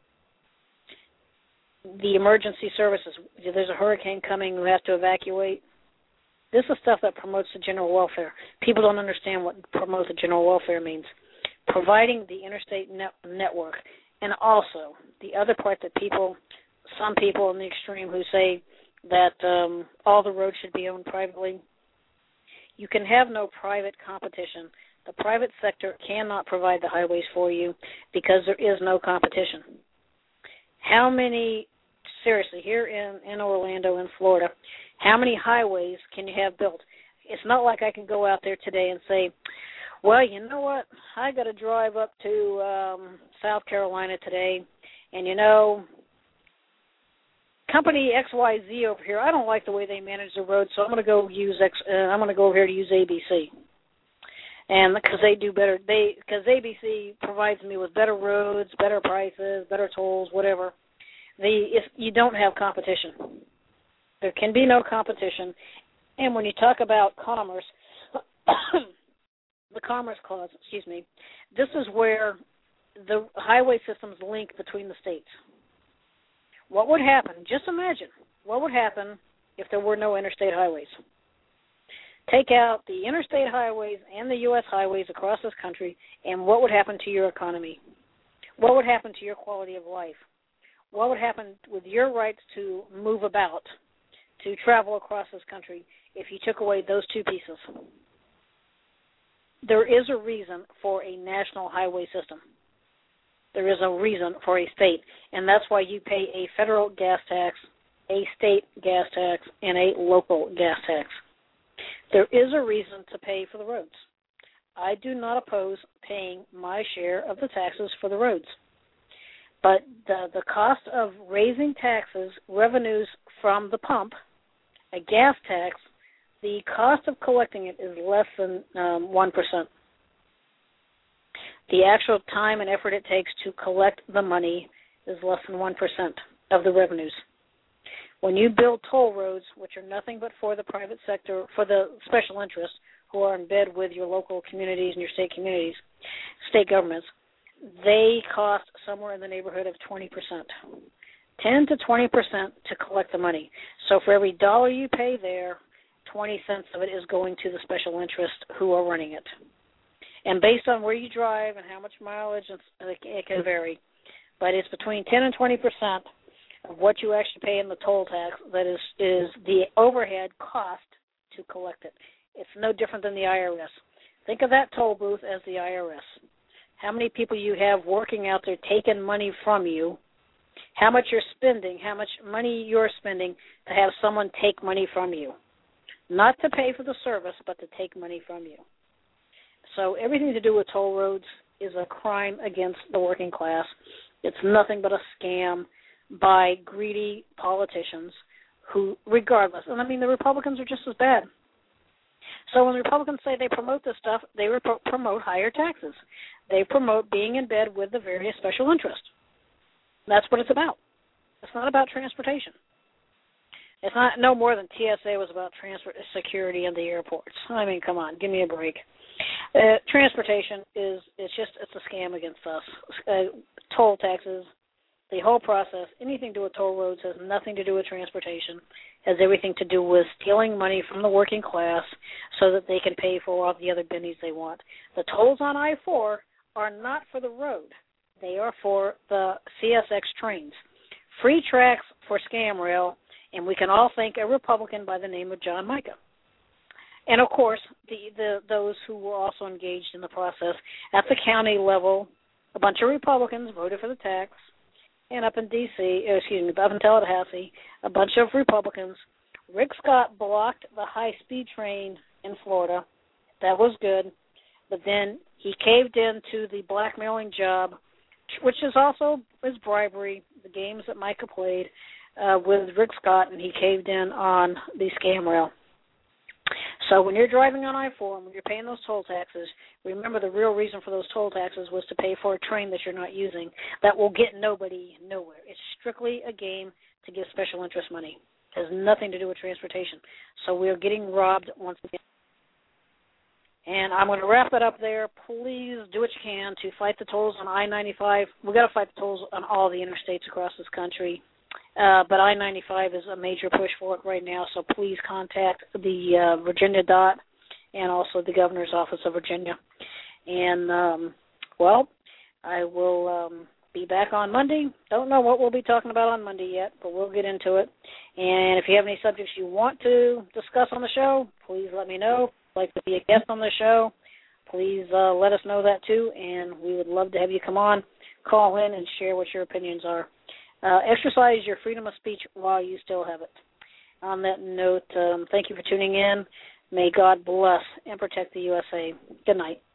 The emergency services, there's a hurricane coming, we have to evacuate. This is stuff that promotes the general welfare. People don't understand what promote the general welfare means. Providing the interstate net- network. And also, the other part that people, some people in the extreme who say that um, all the roads should be owned privately. You can have no private competition. The private sector cannot provide the highways for you because there is no competition. How many, seriously, here in, in Orlando, in Florida, how many highways can you have built? It's not like I can go out there today and say, Well, you know what? I got to drive up to um, South Carolina today, and you know, company X Y Z over here, I don't like the way they manage the roads, so I'm going to go use X. Uh, I'm going to go over here to use A B C, and because they do better, they because A B C provides me with better roads, better prices, better tolls, whatever. The if you don't have competition, there can be no competition, and when you talk about commerce. The Commerce Clause, excuse me, this is where the highway systems link between the states. What would happen, just imagine, what would happen if there were no interstate highways? Take out the interstate highways and the U S highways across this country, and what would happen to your economy? What would happen to your quality of life? What would happen with your rights to move about, to travel across this country, if you took away those two pieces? There is a reason for a national highway system. There is a reason for a state, and that's why you pay a federal gas tax, a state gas tax, and a local gas tax. There is a reason to pay for the roads. I do not oppose paying my share of the taxes for the roads, but the, the cost of raising taxes, revenues from the pump, a gas tax, the cost of collecting it is less than um, one percent. The actual time and effort it takes to collect the money is less than one percent of the revenues. When you build toll roads, which are nothing but for the private sector, for the special interests who are in bed with your local communities and your state communities, state governments, they cost somewhere in the neighborhood of twenty percent. ten to twenty percent to collect the money. So for every dollar you pay there, twenty cents of it is going to the special interest who are running it. And based on where you drive and how much mileage, it can vary. But it's between ten and twenty percent of what you actually pay in the toll tax that is, is the overhead cost to collect it. It's no different than the I R S. Think of that toll booth as the I R S. How many people you have working out there taking money from you, how much you're spending, how much money you're spending to have someone take money from you. Not to pay for the service, but to take money from you. So everything to do with toll roads is a crime against the working class. It's nothing but a scam by greedy politicians who, regardless, and I mean the Republicans are just as bad. So when the Republicans say they promote this stuff, they rep- promote higher taxes. They promote being in bed with the various special interests. That's what it's about. It's not about transportation. It's not no more than T S A was about transport security in the airports. I mean, come on, give me a break. Uh, transportation is it's just it's a scam against us. Uh, toll taxes, the whole process, anything to do with toll roads has nothing to do with transportation. Has everything to do with stealing money from the working class so that they can pay for all the other bennies they want. The tolls on I four are not for the road. They are for the C S X trains. Free tracks for scam rail. And we can all thank a Republican by the name of John Mica. And, of course, the, the those who were also engaged in the process. At the county level, a bunch of Republicans voted for the tax. And up in D C, excuse me, up in Tallahassee, a bunch of Republicans. Rick Scott blocked the high-speed train in Florida. That was good. But then he caved in to the blackmailing job, which is also is bribery, the games that Micah played. Uh, with Rick Scott, and he caved in on the scam rail. So when you're driving on I four and when you're paying those toll taxes, remember the real reason for those toll taxes was to pay for a train that you're not using that will get nobody nowhere. It's strictly a game to give special interest money. It has nothing to do with transportation. So we're getting robbed once again. And I'm going to wrap it up there. Please do what you can to fight the tolls on I ninety-five. We've got to fight the tolls on all the interstates across this country. Uh, but I ninety-five is a major push for it right now, so please contact the uh, Virginia D O T and also the Governor's Office of Virginia. And, um, well, I will um, be back on Monday. Don't know what we'll be talking about on Monday yet, but we'll get into it. And if you have any subjects you want to discuss on the show, please let me know. If you'd like to be a guest on the show, please uh, let us know that too, and we would love to have you come on, call in, and share what your opinions are. Uh, exercise your freedom of speech while you still have it. On that note, um, thank you for tuning in. May God bless and protect the U S A. Good night.